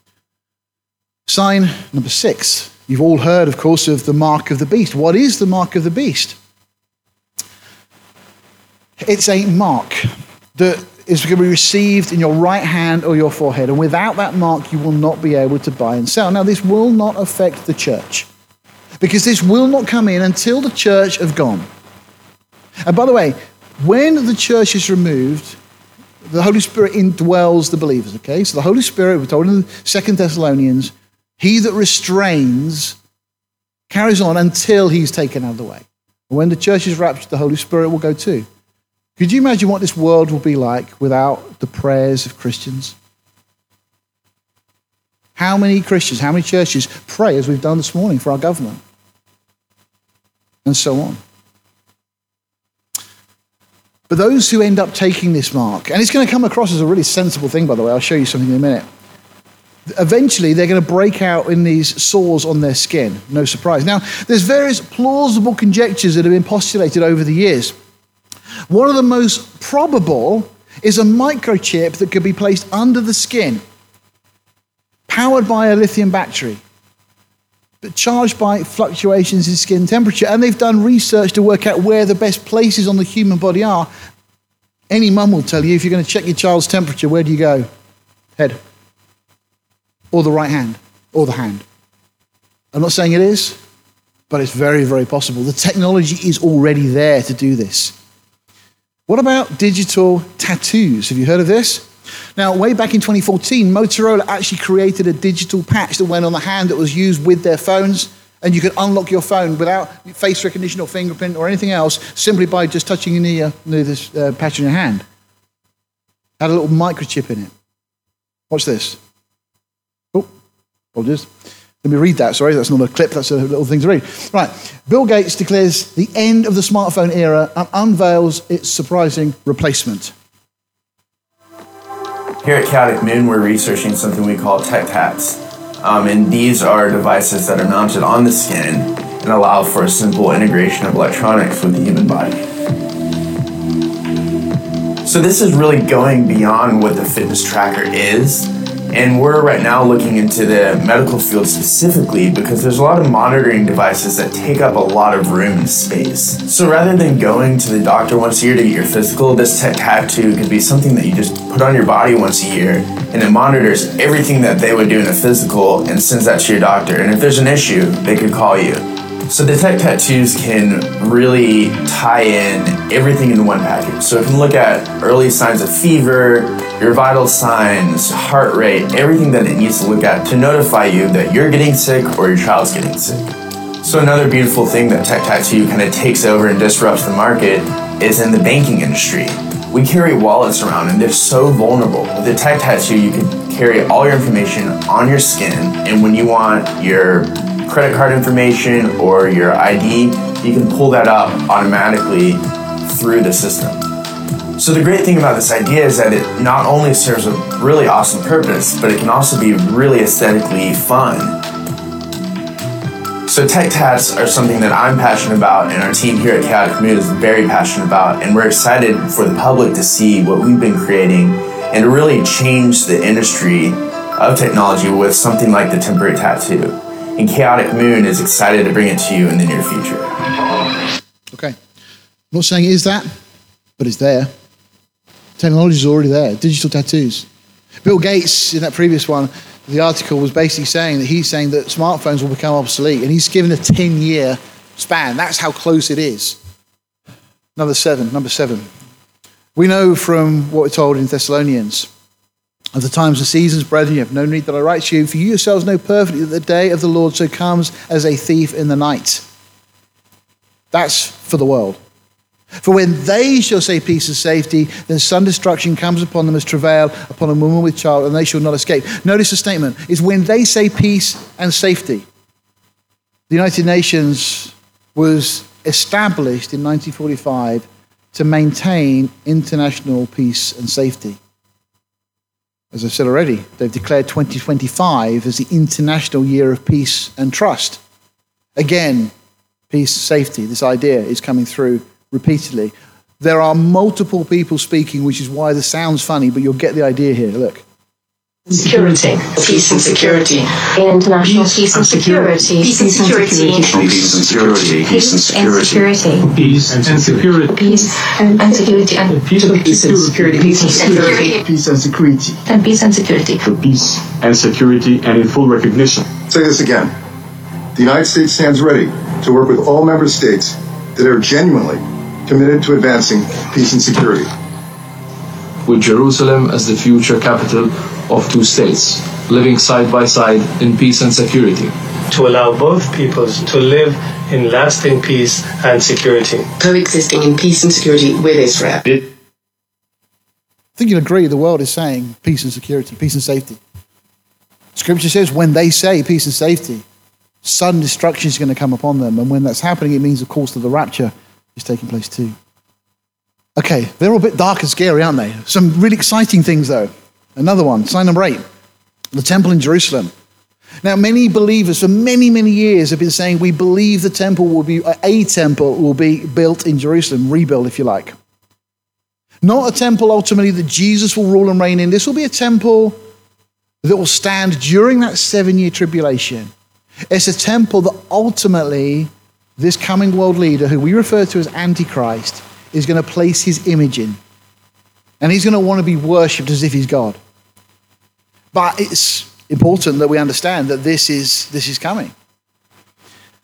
Sign number six. You've all heard, of course, of the mark of the beast. What is the mark of the beast? It's a mark that is going to be received in your right hand or your forehead. And without that mark, you will not be able to buy and sell. Now, this will not affect the church, because this will not come in until the church have gone. And by the way, when the church is removed, the Holy Spirit indwells the believers, okay? So the Holy Spirit, we're told in Second Thessalonians, he that restrains carries on until he's taken out of the way. And when the church is raptured, the Holy Spirit will go too. Could you imagine what this world will be like without the prayers of Christians? How many Christians, how many churches pray as we've done this morning for our government? And so on. But those who end up taking this mark, and it's going to come across as a really sensible thing, by the way, I'll show you something in a minute. Eventually, they're going to break out in these sores on their skin. No surprise. Now, there's various plausible conjectures that have been postulated over the years. One of the most probable is a microchip that could be placed under the skin, powered by a lithium battery, but charged by fluctuations in skin temperature. And they've done research to work out where the best places on the human body are. Any mum will tell you, if you're going to check your child's temperature, where do you go? Head. Or the right hand. Or the hand. I'm not saying it is, but it's very, very possible. The technology is already there to do this. What about digital tattoos? Have you heard of this? Now, way back in twenty fourteen, Motorola actually created a digital patch that went on the hand that was used with their phones, and you could unlock your phone without face recognition or fingerprint or anything else, simply by just touching near, near this uh, patch on your hand. Had a little microchip in it. Watch this. Oh, apologies. Let me read that. Sorry, that's not a clip. That's a little thing to read. Right. Bill Gates declares the end of the smartphone era and unveils its surprising replacement. Here at Chaotic Moon, we're researching something we call tech tats. Um, and these are devices that are mounted on the skin and allow for a simple integration of electronics with the human body. So this is really going beyond what the fitness tracker is. And we're right now looking into the medical field specifically because there's a lot of monitoring devices that take up a lot of room and space. So rather than going to the doctor once a year to get your physical, this tech tattoo could be something that you just put on your body once a year, and it monitors everything that they would do in a physical and sends that to your doctor. And if there's an issue, they could call you. So the tech tattoos can really tie in everything in one package. So it can look at early signs of fever, your vital signs, heart rate, everything that it needs to look at to notify you that you're getting sick or your child's getting sick. So another beautiful thing that tech tattoo kind of takes over and disrupts the market is in the banking industry. We carry wallets around and they're so vulnerable. With a tech tattoo, you can carry all your information on your skin, and when you want your credit card information or your I D, you can pull that up automatically through the system. So the great thing about this idea is that it not only serves a really awesome purpose, but it can also be really aesthetically fun. So tech tats are something that I'm passionate about, and our team here at Chaotic Moon is very passionate about, and we're excited for the public to see what we've been creating and to really change the industry of technology with something like the temporary tattoo. And Chaotic Moon is excited to bring it to you in the near future. Okay. I'm not saying it is that, but it's there. Technology is already there. Digital tattoos. Bill Gates, in that previous one, the article was basically saying that he's saying that smartphones will become obsolete, and he's given a ten-year span. That's how close it is. Number seven, number seven. We know from what we're told in Thessalonians, of the times and seasons, brethren, you have no need that I write to you, for you yourselves know perfectly that the day of the Lord so comes as a thief in the night. That's for the world. For when they shall say peace and safety, then sudden destruction comes upon them as travail upon a woman with child, and they shall not escape. Notice the statement is when they say peace and safety. The United Nations was established in nineteen forty-five to maintain international peace and safety. As I've said already, they've declared twenty twenty-five as the International Year of Peace and Trust. Again, peace, safety, this idea is coming through repeatedly. There are multiple people speaking, which is why this sounds funny, but you'll get the idea here. Look. Security, peace and security, international peace and security, peace and security, peace and security, peace and security, peace and security, peace and security, and peace and security, peace and security, peace and security, and peace and security, for peace and security, and in full recognition. Say this again. The United States stands ready to work with all member states that are genuinely committed to advancing peace and security. With Jerusalem as the future capital of two states, living side by side in peace and security. To allow both peoples to live in lasting peace and security. Coexisting in peace and security with Israel. I think you'll agree the world is saying peace and security, peace and safety. Scripture says when they say peace and safety, sudden destruction is going to come upon them. And when that's happening, it means, of course, that the rapture is taking place too. Okay, they're all a bit dark and scary, aren't they? Some really exciting things, though. Another one, sign number eight, the temple in Jerusalem. Now, many believers for many, many years have been saying we believe the temple will be, a temple will be built in Jerusalem, rebuilt, if you like. Not a temple ultimately that Jesus will rule and reign in. This will be a temple that will stand during that seven-year tribulation. It's a temple that ultimately this coming world leader, who we refer to as Antichrist, is going to place his image in. And he's going to want to be worshipped as if he's God. But it's important that we understand that this is, this is coming.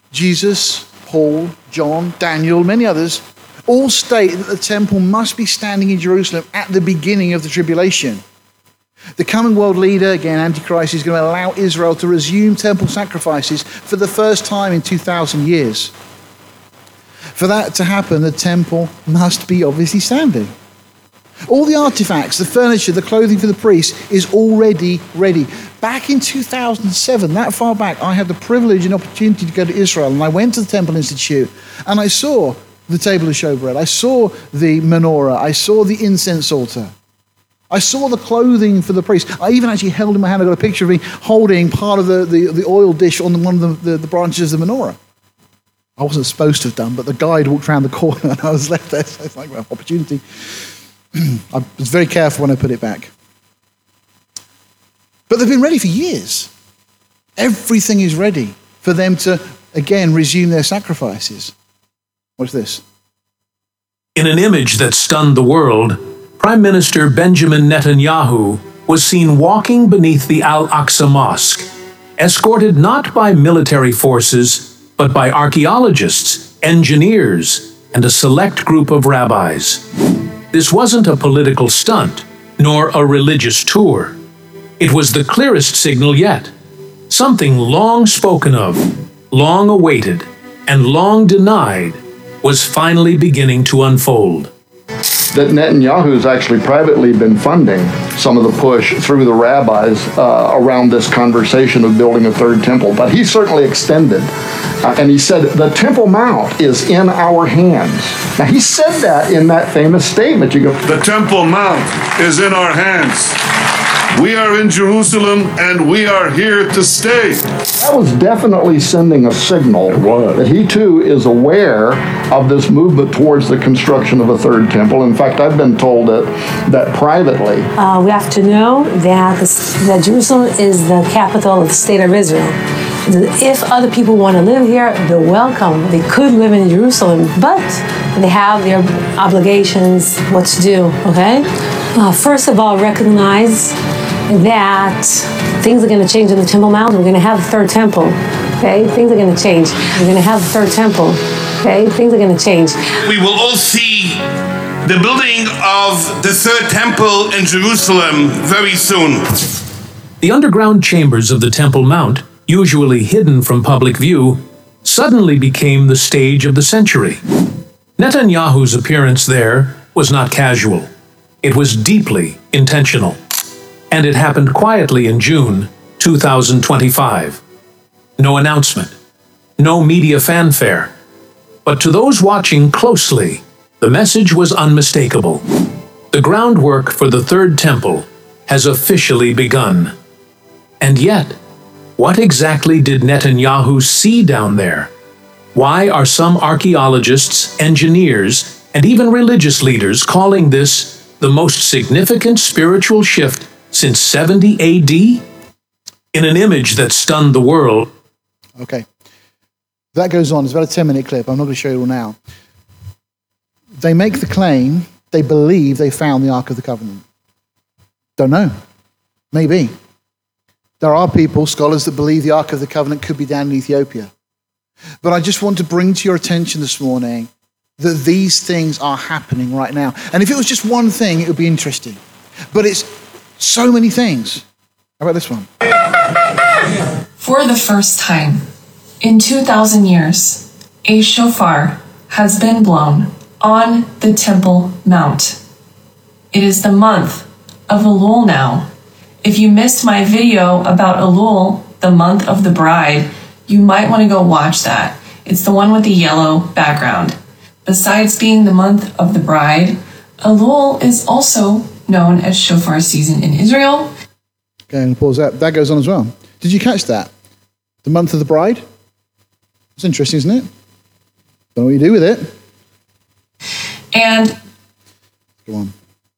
Jesus, Paul, John, Daniel, many others, all state that the temple must be standing in Jerusalem at the beginning of the tribulation. The coming world leader, again, Antichrist, is going to allow Israel to resume temple sacrifices for the first time in two thousand years. For that to happen, the temple must be obviously standing. All the artifacts, the furniture, the clothing for the priests is already ready. Back in two thousand seven, that far back, I had the privilege and opportunity to go to Israel, and I went to the Temple Institute, and I saw the table of showbread. I saw the menorah. I saw the incense altar. I saw the clothing for the priests. I even actually held in my hand, I got a picture of me holding part of the, the, the oil dish on one of the, the, the branches of the menorah. I wasn't supposed to have done, but the guide walked around the corner and I was left there. So it's like, well, opportunity. I was very careful when I put it back. But they've been ready for years. Everything is ready for them to, again, resume their sacrifices. Watch this. In an image that stunned the world, Prime Minister Benjamin Netanyahu was seen walking beneath the Al-Aqsa Mosque, escorted not by military forces, but by archaeologists, engineers, and a select group of rabbis. This wasn't a political stunt, nor a religious tour. It was the clearest signal yet. Something long spoken of, long awaited, and long denied was finally beginning to unfold. That Netanyahu has actually privately been funding some of the push through the rabbis uh, around this conversation of building a third temple. But he certainly extended. Uh, and he said, the Temple Mount is in our hands. Now, he said that in that famous statement. You go, the Temple Mount is in our hands. We are in Jerusalem, and we are here to stay. That was definitely sending a signal that he, too, is aware of this movement towards the construction of a third temple. In fact, I've been told that, that privately. Uh, we have to know that, the, that Jerusalem is the capital of the state of Israel. If other people want to live here, they're welcome. They could live in Jerusalem, but they have their obligations, what to do, okay? Uh, first of all, recognize that things are going to change in the Temple Mount. We're going to have a third temple, okay? Things are going to change. We're going to have a third temple, okay? Things are going to change. We will all see the building of the third temple in Jerusalem very soon. The underground chambers of the Temple Mount, usually hidden from public view, suddenly became the stage of the century. Netanyahu's appearance there was not casual. It was deeply intentional. And it happened quietly in June two thousand twenty-five. No announcement, no media fanfare. But to those watching closely, the message was unmistakable. The groundwork for the Third Temple has officially begun. And yet, what exactly did Netanyahu see down there? Why are some archaeologists, engineers, and even religious leaders calling this the most significant spiritual shift since seventy A D? In an image that stunned the world. Okay. That goes on. It's about a ten-minute clip. I'm not going to show you all now. They make the claim, they believe they found the Ark of the Covenant. Don't know. Maybe. There are people, scholars, that believe the Ark of the Covenant could be down in Ethiopia. But I just want to bring to your attention this morning that these things are happening right now. And if it was just one thing, it would be interesting. But it's so many things. How about this one? For the first time in two thousand years, a shofar has been blown on the Temple Mount. It is the month of Elul now. If you missed my video about Elul, the month of the bride, you might want to go watch that. It's the one with the yellow background. Besides being the month of the bride, Elul is also known as shofar season in Israel. Okay, and pause that. That goes on as well. Did you catch that? The month of the bride? It's interesting, isn't it? Don't know what you do with it. And go on.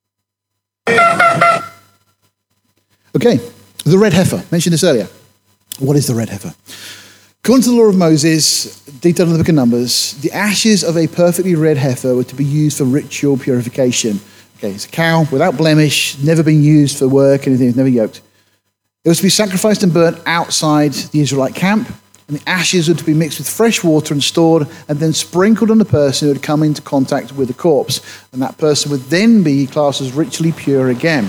Okay, the red heifer. Mentioned this earlier. What is the red heifer? According to the law of Moses, detailed in the book of Numbers, the ashes of a perfectly red heifer were to be used for ritual purification. Okay, it's a cow without blemish, never been used for work, anything, it's never yoked. It was to be sacrificed and burnt outside the Israelite camp, and And the ashes were to be mixed with fresh water and stored and then sprinkled on the person who had come into contact with the corpse. And that person would then be classed as ritually pure again.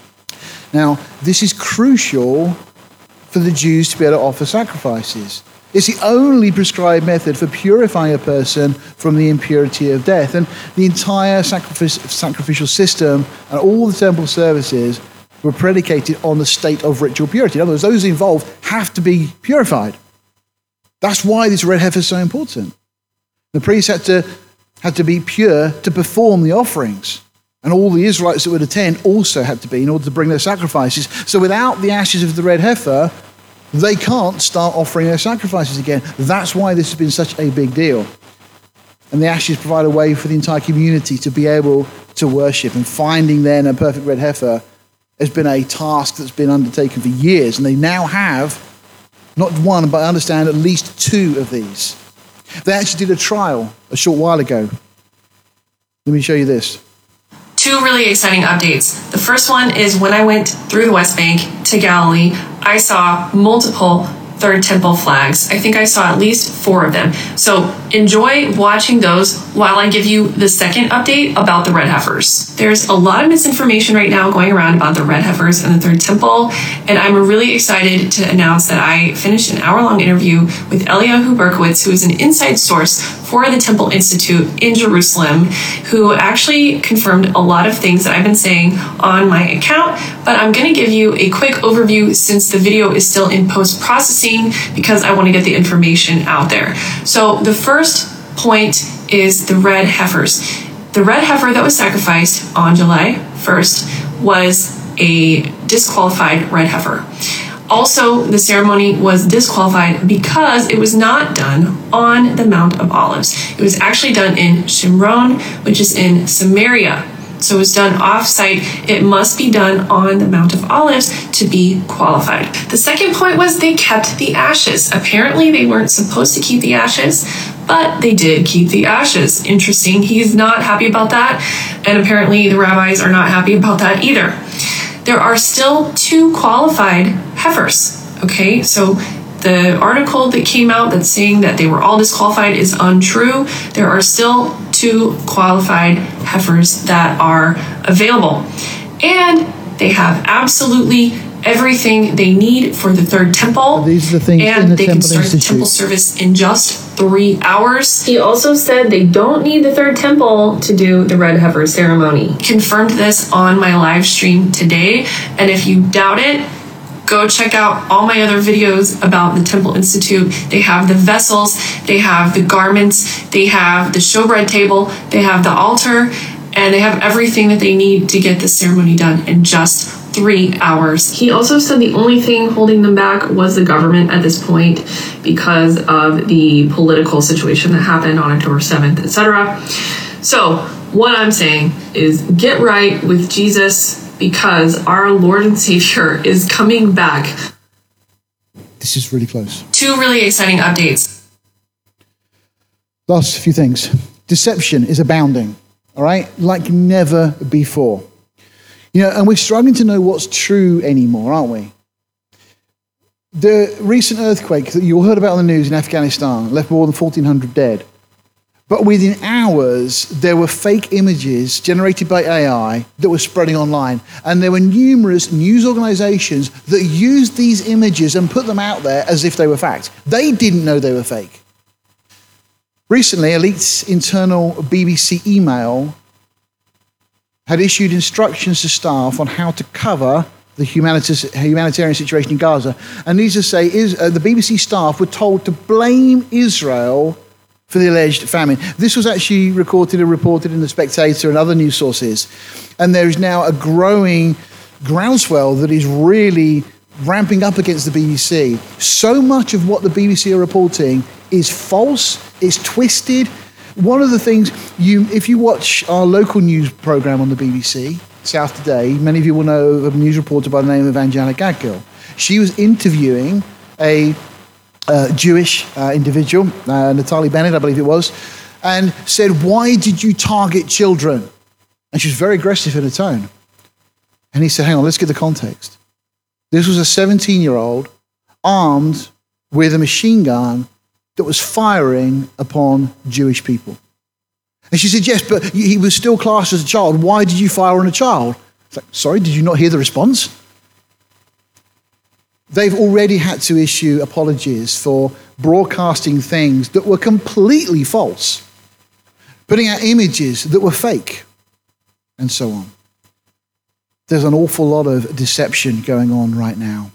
Now, this is crucial for the Jews to be able to offer sacrifices. It's the only prescribed method for purifying a person from the impurity of death. And the entire sacrifice, sacrificial system and all the temple services were predicated on the state of ritual purity. In other words, those involved have to be purified. That's why this red heifer is so important. The priest had to, had to be pure to perform the offerings. And all the Israelites that would attend also had to be in order to bring their sacrifices. So without the ashes of the red heifer, they can't start offering their sacrifices again. That's why this has been such a big deal. And the ashes provide a way for the entire community to be able to worship. And finding then a perfect red heifer has been a task that's been undertaken for years. And they now have not one, but I understand at least two of these. They actually did a trial a short while ago. Let me show you this. Two really exciting updates. The first one is when I went through the West Bank to Galilee, I saw multiple Third Temple flags. I think I saw at least four of them. So enjoy watching those while I give you the second update about the red heifers. There's a lot of misinformation right now going around about the red heifers and the Third Temple, and I'm really excited to announce that I finished an hour-long interview with Eliyahu Berkowitz, who is an inside source for the Temple Institute in Jerusalem, who actually confirmed a lot of things that I've been saying on my account, but I'm going to give you a quick overview since the video is still in post-processing because I want to get the information out there. So the first point is the red heifers. The red heifer that was sacrificed on July first was a disqualified red heifer. Also, the ceremony was disqualified because it was not done on the Mount of Olives. It was actually done in Shimron, which is in Samaria. So it was done off-site. It must be done on the Mount of Olives to be qualified. The second point was they kept the ashes. Apparently, they weren't supposed to keep the ashes, but they did keep the ashes. Interesting. He's not happy about that, and apparently the rabbis are not happy about that either. There are still two qualified heifers, okay? So the article that came out that's saying that they were all disqualified is untrue. There are still two qualified heifers that are available. And they have absolutely everything they need for the Third Temple. So these are the things and in the they Temple can start Institute. the temple service in just three hours. He also said they don't need the Third Temple to do the red heifer ceremony. Confirmed this on my live stream today, and if you doubt it, go check out all my other videos about the Temple Institute. They have the vessels, they have the garments, they have the showbread table, they have the altar, and they have everything that they need to get the ceremony done in just three hours. He also said the only thing holding them back was the government at this point because of the political situation that happened on October seventh, et cetera. So what I'm saying is get right with Jesus, because our Lord and Savior is coming back. This is really close. Two really exciting updates. Last few things. Deception is abounding, all right? Like never before. You know, and we're struggling to know what's true anymore, aren't we? The recent earthquake that you all heard about on the news in Afghanistan left more than fourteen hundred dead. But within hours, there were fake images generated by A I that were spreading online. And there were numerous news organizations that used these images and put them out there as if they were fact. They didn't know they were fake. Recently, a leaked internal B B C email had issued instructions to staff on how to cover the humanitarian situation in Gaza. And needless to say, is, uh, the B B C staff were told to blame Israel for the alleged famine. This was actually recorded and reported in The Spectator and other news sources. And there is now a growing groundswell that is really ramping up against the B B C. So much of what the B B C are reporting is false, is twisted. One of the things, you, if you watch our local news program on the B B C, South Today, many of you will know of a news reporter by the name of Angela Gadgil. She was interviewing a Uh, Jewish uh, individual, uh, Natalie Bennett, I believe it was, and said, "Why did you target children?" And she was very aggressive in her tone. And he said, "Hang on, let's get the context. This was a seventeen-year-old armed with a machine gun that was firing upon Jewish people. And she said, yes, but he was still classed as a child. Why did you fire on a child? It's like, sorry, did you not hear the response? They've already had to issue apologies for broadcasting things that were completely false, putting out images that were fake, and so on. There's an awful lot of deception going on right now.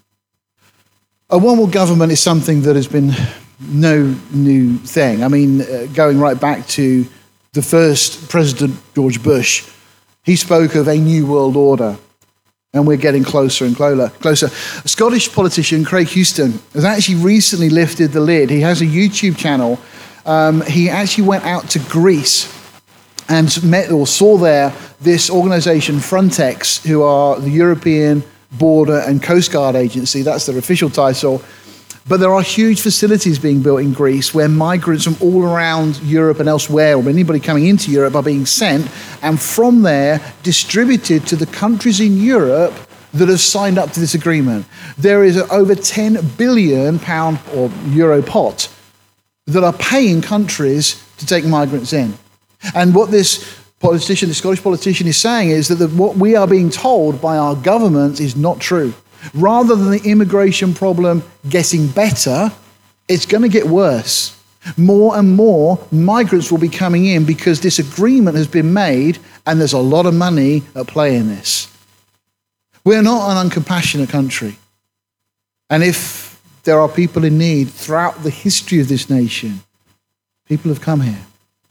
A one world government is something that has been no new thing. I mean, uh, going right back to the first President, George Bush, he spoke of a new world order, and we're getting closer and closer. A Scottish politician, Craig Houston, has actually recently lifted the lid. He has a YouTube channel. Um, he actually went out to Greece and met or saw there this organization, Frontex, who are the European Border and Coast Guard Agency. That's their official title. But there are huge facilities being built in Greece where migrants from all around Europe and elsewhere, or anybody coming into Europe, are being sent, and from there distributed to the countries in Europe that have signed up to this agreement. There is an over ten billion pound or euro pot that are paying countries to take migrants in. And what this politician, the Scottish politician, is saying is that the, what we are being told by our government is not true. Rather than the immigration problem getting better, it's going to get worse. More and more migrants will be coming in because this agreement has been made and there's a lot of money at play in this. We're not an uncompassionate country. And if there are people in need throughout the history of this nation, people have come here.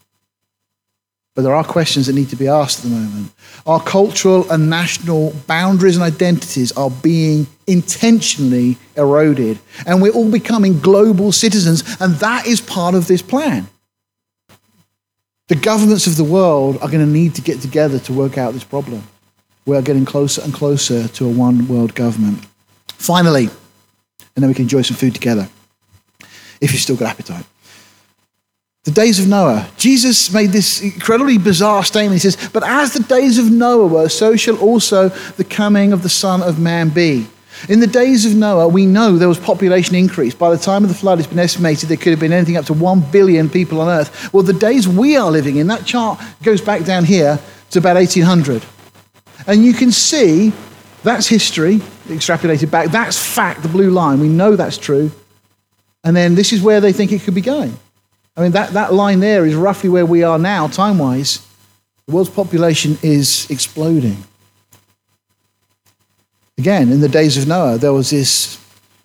But there are questions that need to be asked at the moment. Our cultural and national boundaries and identities are being intentionally eroded. And we're all becoming global citizens, and that is part of this plan. The governments of the world are going to need to get together to work out this problem. We are getting closer and closer to a one world government. Finally, and then we can enjoy some food together, if you've still got appetite. The days of Noah. Jesus made this incredibly bizarre statement. He says, but as the days of Noah were, so shall also the coming of the Son of Man be. In the days of Noah, we know there was population increase. By the time of the flood, it's been estimated there could have been anything up to one billion people on earth. Well, the days we are living in, that chart goes back down here to about eighteen hundred. And you can see that's history, extrapolated back. That's fact, the blue line. We know that's true. And then this is where they think it could be going. I mean, that, that line there is roughly where we are now, time-wise. The world's population is exploding. Again, in the days of Noah, there was this,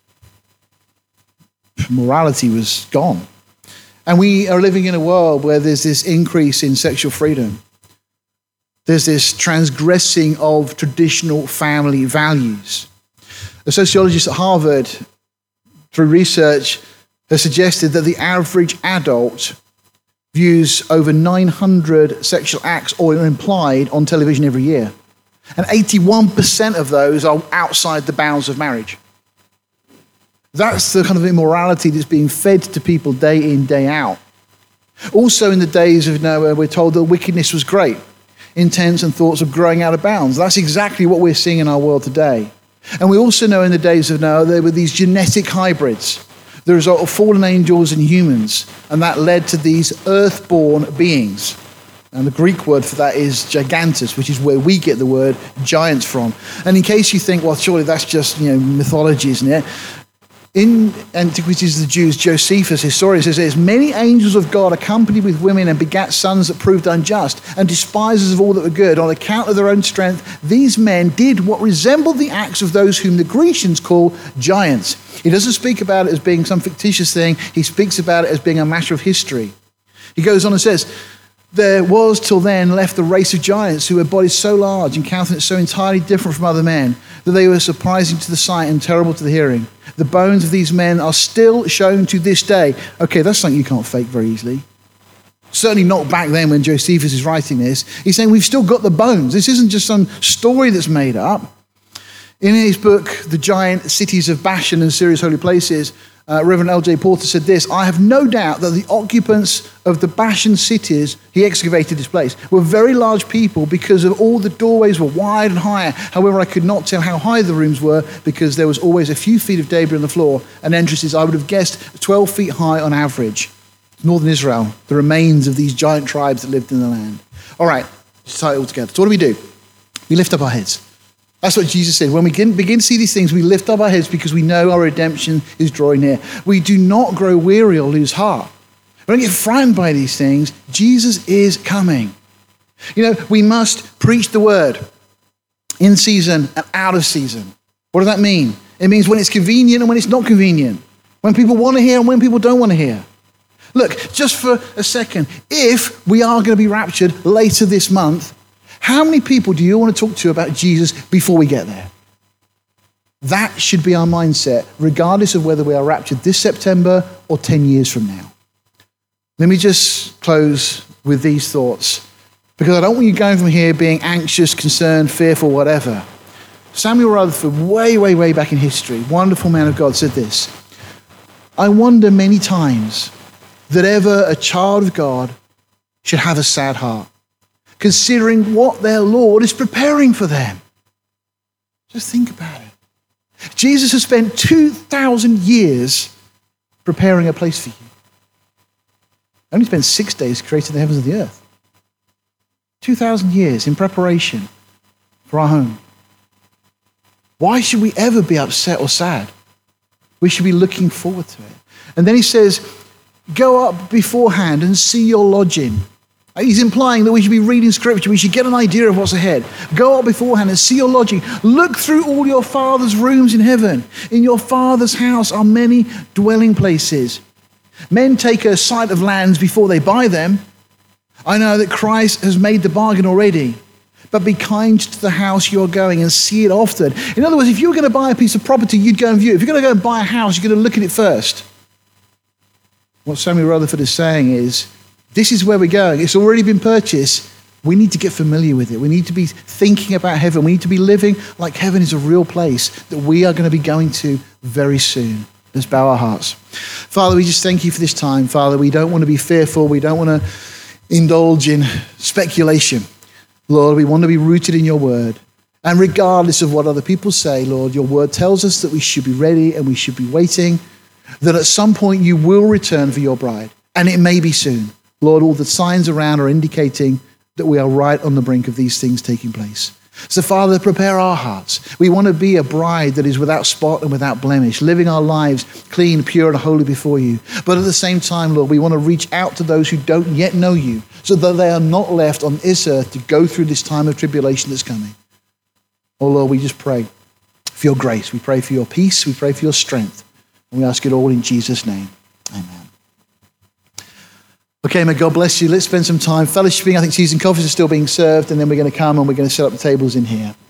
morality was gone. And we are living in a world where there's this increase in sexual freedom. There's this transgressing of traditional family values. A sociologist at Harvard, through research, has suggested that the average adult views over nine hundred sexual acts or implied on television every year. And eighty-one percent of those are outside the bounds of marriage. That's the kind of immorality that's being fed to people day in, day out. Also in the days of Noah, we're told that wickedness was great. Intents and thoughts of growing out of bounds. That's exactly what we're seeing in our world today. And we also know in the days of Noah, there were these genetic hybrids, the result of fallen angels and humans, and that led to these earthborn beings. And the Greek word for that is gigantus, which is where we get the word giants from. And in case you think, well, surely that's just, you know, mythology, isn't it? In Antiquities of the Jews, Josephus, historian, says there's many angels of God accompanied with women and begat sons that proved unjust and despisers of all that were good. On account of their own strength, these men did what resembled the acts of those whom the Grecians call giants. He doesn't speak about it as being some fictitious thing. He speaks about it as being a matter of history. He goes on and says, there was till then left the race of giants who had bodies so large and countenance so entirely different from other men that they were surprising to the sight and terrible to the hearing. The bones of these men are still shown to this day. Okay, that's something you can't fake very easily. Certainly not back then when Josephus is writing this. He's saying we've still got the bones. This isn't just some story that's made up. In his book, The Giant Cities of Bashan and Syria's Holy Places, Uh, Reverend L J Porter said this: I have no doubt that the occupants of the Bashan cities, he excavated this place, were very large people because of all the doorways were wide and high. However, I could not tell how high the rooms were because there was always a few feet of debris on the floor, and entrances I would have guessed twelve feet high on average. Northern Israel, the remains of these giant tribes that lived in the land. All right, let's tie it all together. So what do we do? We lift up our heads. That's what Jesus said. When we begin to see these things, we lift up our heads because we know our redemption is drawing near. We do not grow weary or lose heart. We don't get frightened by these things. Jesus is coming. You know, we must preach the word in season and out of season. What does that mean? It means when it's convenient and when it's not convenient. When people want to hear and when people don't want to hear. Look, just for a second, if we are going to be raptured later this month, how many people do you want to talk to about Jesus before we get there? That should be our mindset, regardless of whether we are raptured this September or ten years from now. Let me just close with these thoughts, because I don't want you going from here being anxious, concerned, fearful, whatever. Samuel Rutherford, way, way, way back in history, wonderful man of God, said this: I wonder many times that ever a child of God should have a sad heart, considering what their Lord is preparing for them. Just think about it. Jesus has spent two thousand years preparing a place for you. Only spent six days creating the heavens and the earth. two thousand years in preparation for our home. Why should we ever be upset or sad? We should be looking forward to it. And then he says, go up beforehand and see your lodging. He's implying that we should be reading scripture. We should get an idea of what's ahead. Go up beforehand and see your lodging. Look through all your Father's rooms in heaven. In your Father's house are many dwelling places. Men take a sight of lands before they buy them. I know that Christ has made the bargain already. But be kind to the house you're going and see it often. In other words, if you were going to buy a piece of property, you'd go and view it. If you're going to go and buy a house, you're going to look at it first. What Samuel Rutherford is saying is, this is where we're going. It's already been purchased. We need to get familiar with it. We need to be thinking about heaven. We need to be living like heaven is a real place that we are going to be going to very soon. Let's bow our hearts. Father, we just thank you for this time. Father, we don't want to be fearful. We don't want to indulge in speculation. Lord, we want to be rooted in your word. And regardless of what other people say, Lord, your word tells us that we should be ready and we should be waiting, that at some point you will return for your bride. And it may be soon. Lord, all the signs around are indicating that we are right on the brink of these things taking place. So, Father, prepare our hearts. We want to be a bride that is without spot and without blemish, living our lives clean, pure, and holy before you. But at the same time, Lord, we want to reach out to those who don't yet know you, so that they are not left on this earth to go through this time of tribulation that's coming. Oh, Lord, we just pray for your grace. We pray for your peace. We pray for your strength. And we ask it all in Jesus' name. Amen. Okay, may God bless you. Let's spend some time fellowshipping. I think teas and coffees are still being served, and then we're going to come and we're going to set up the tables in here.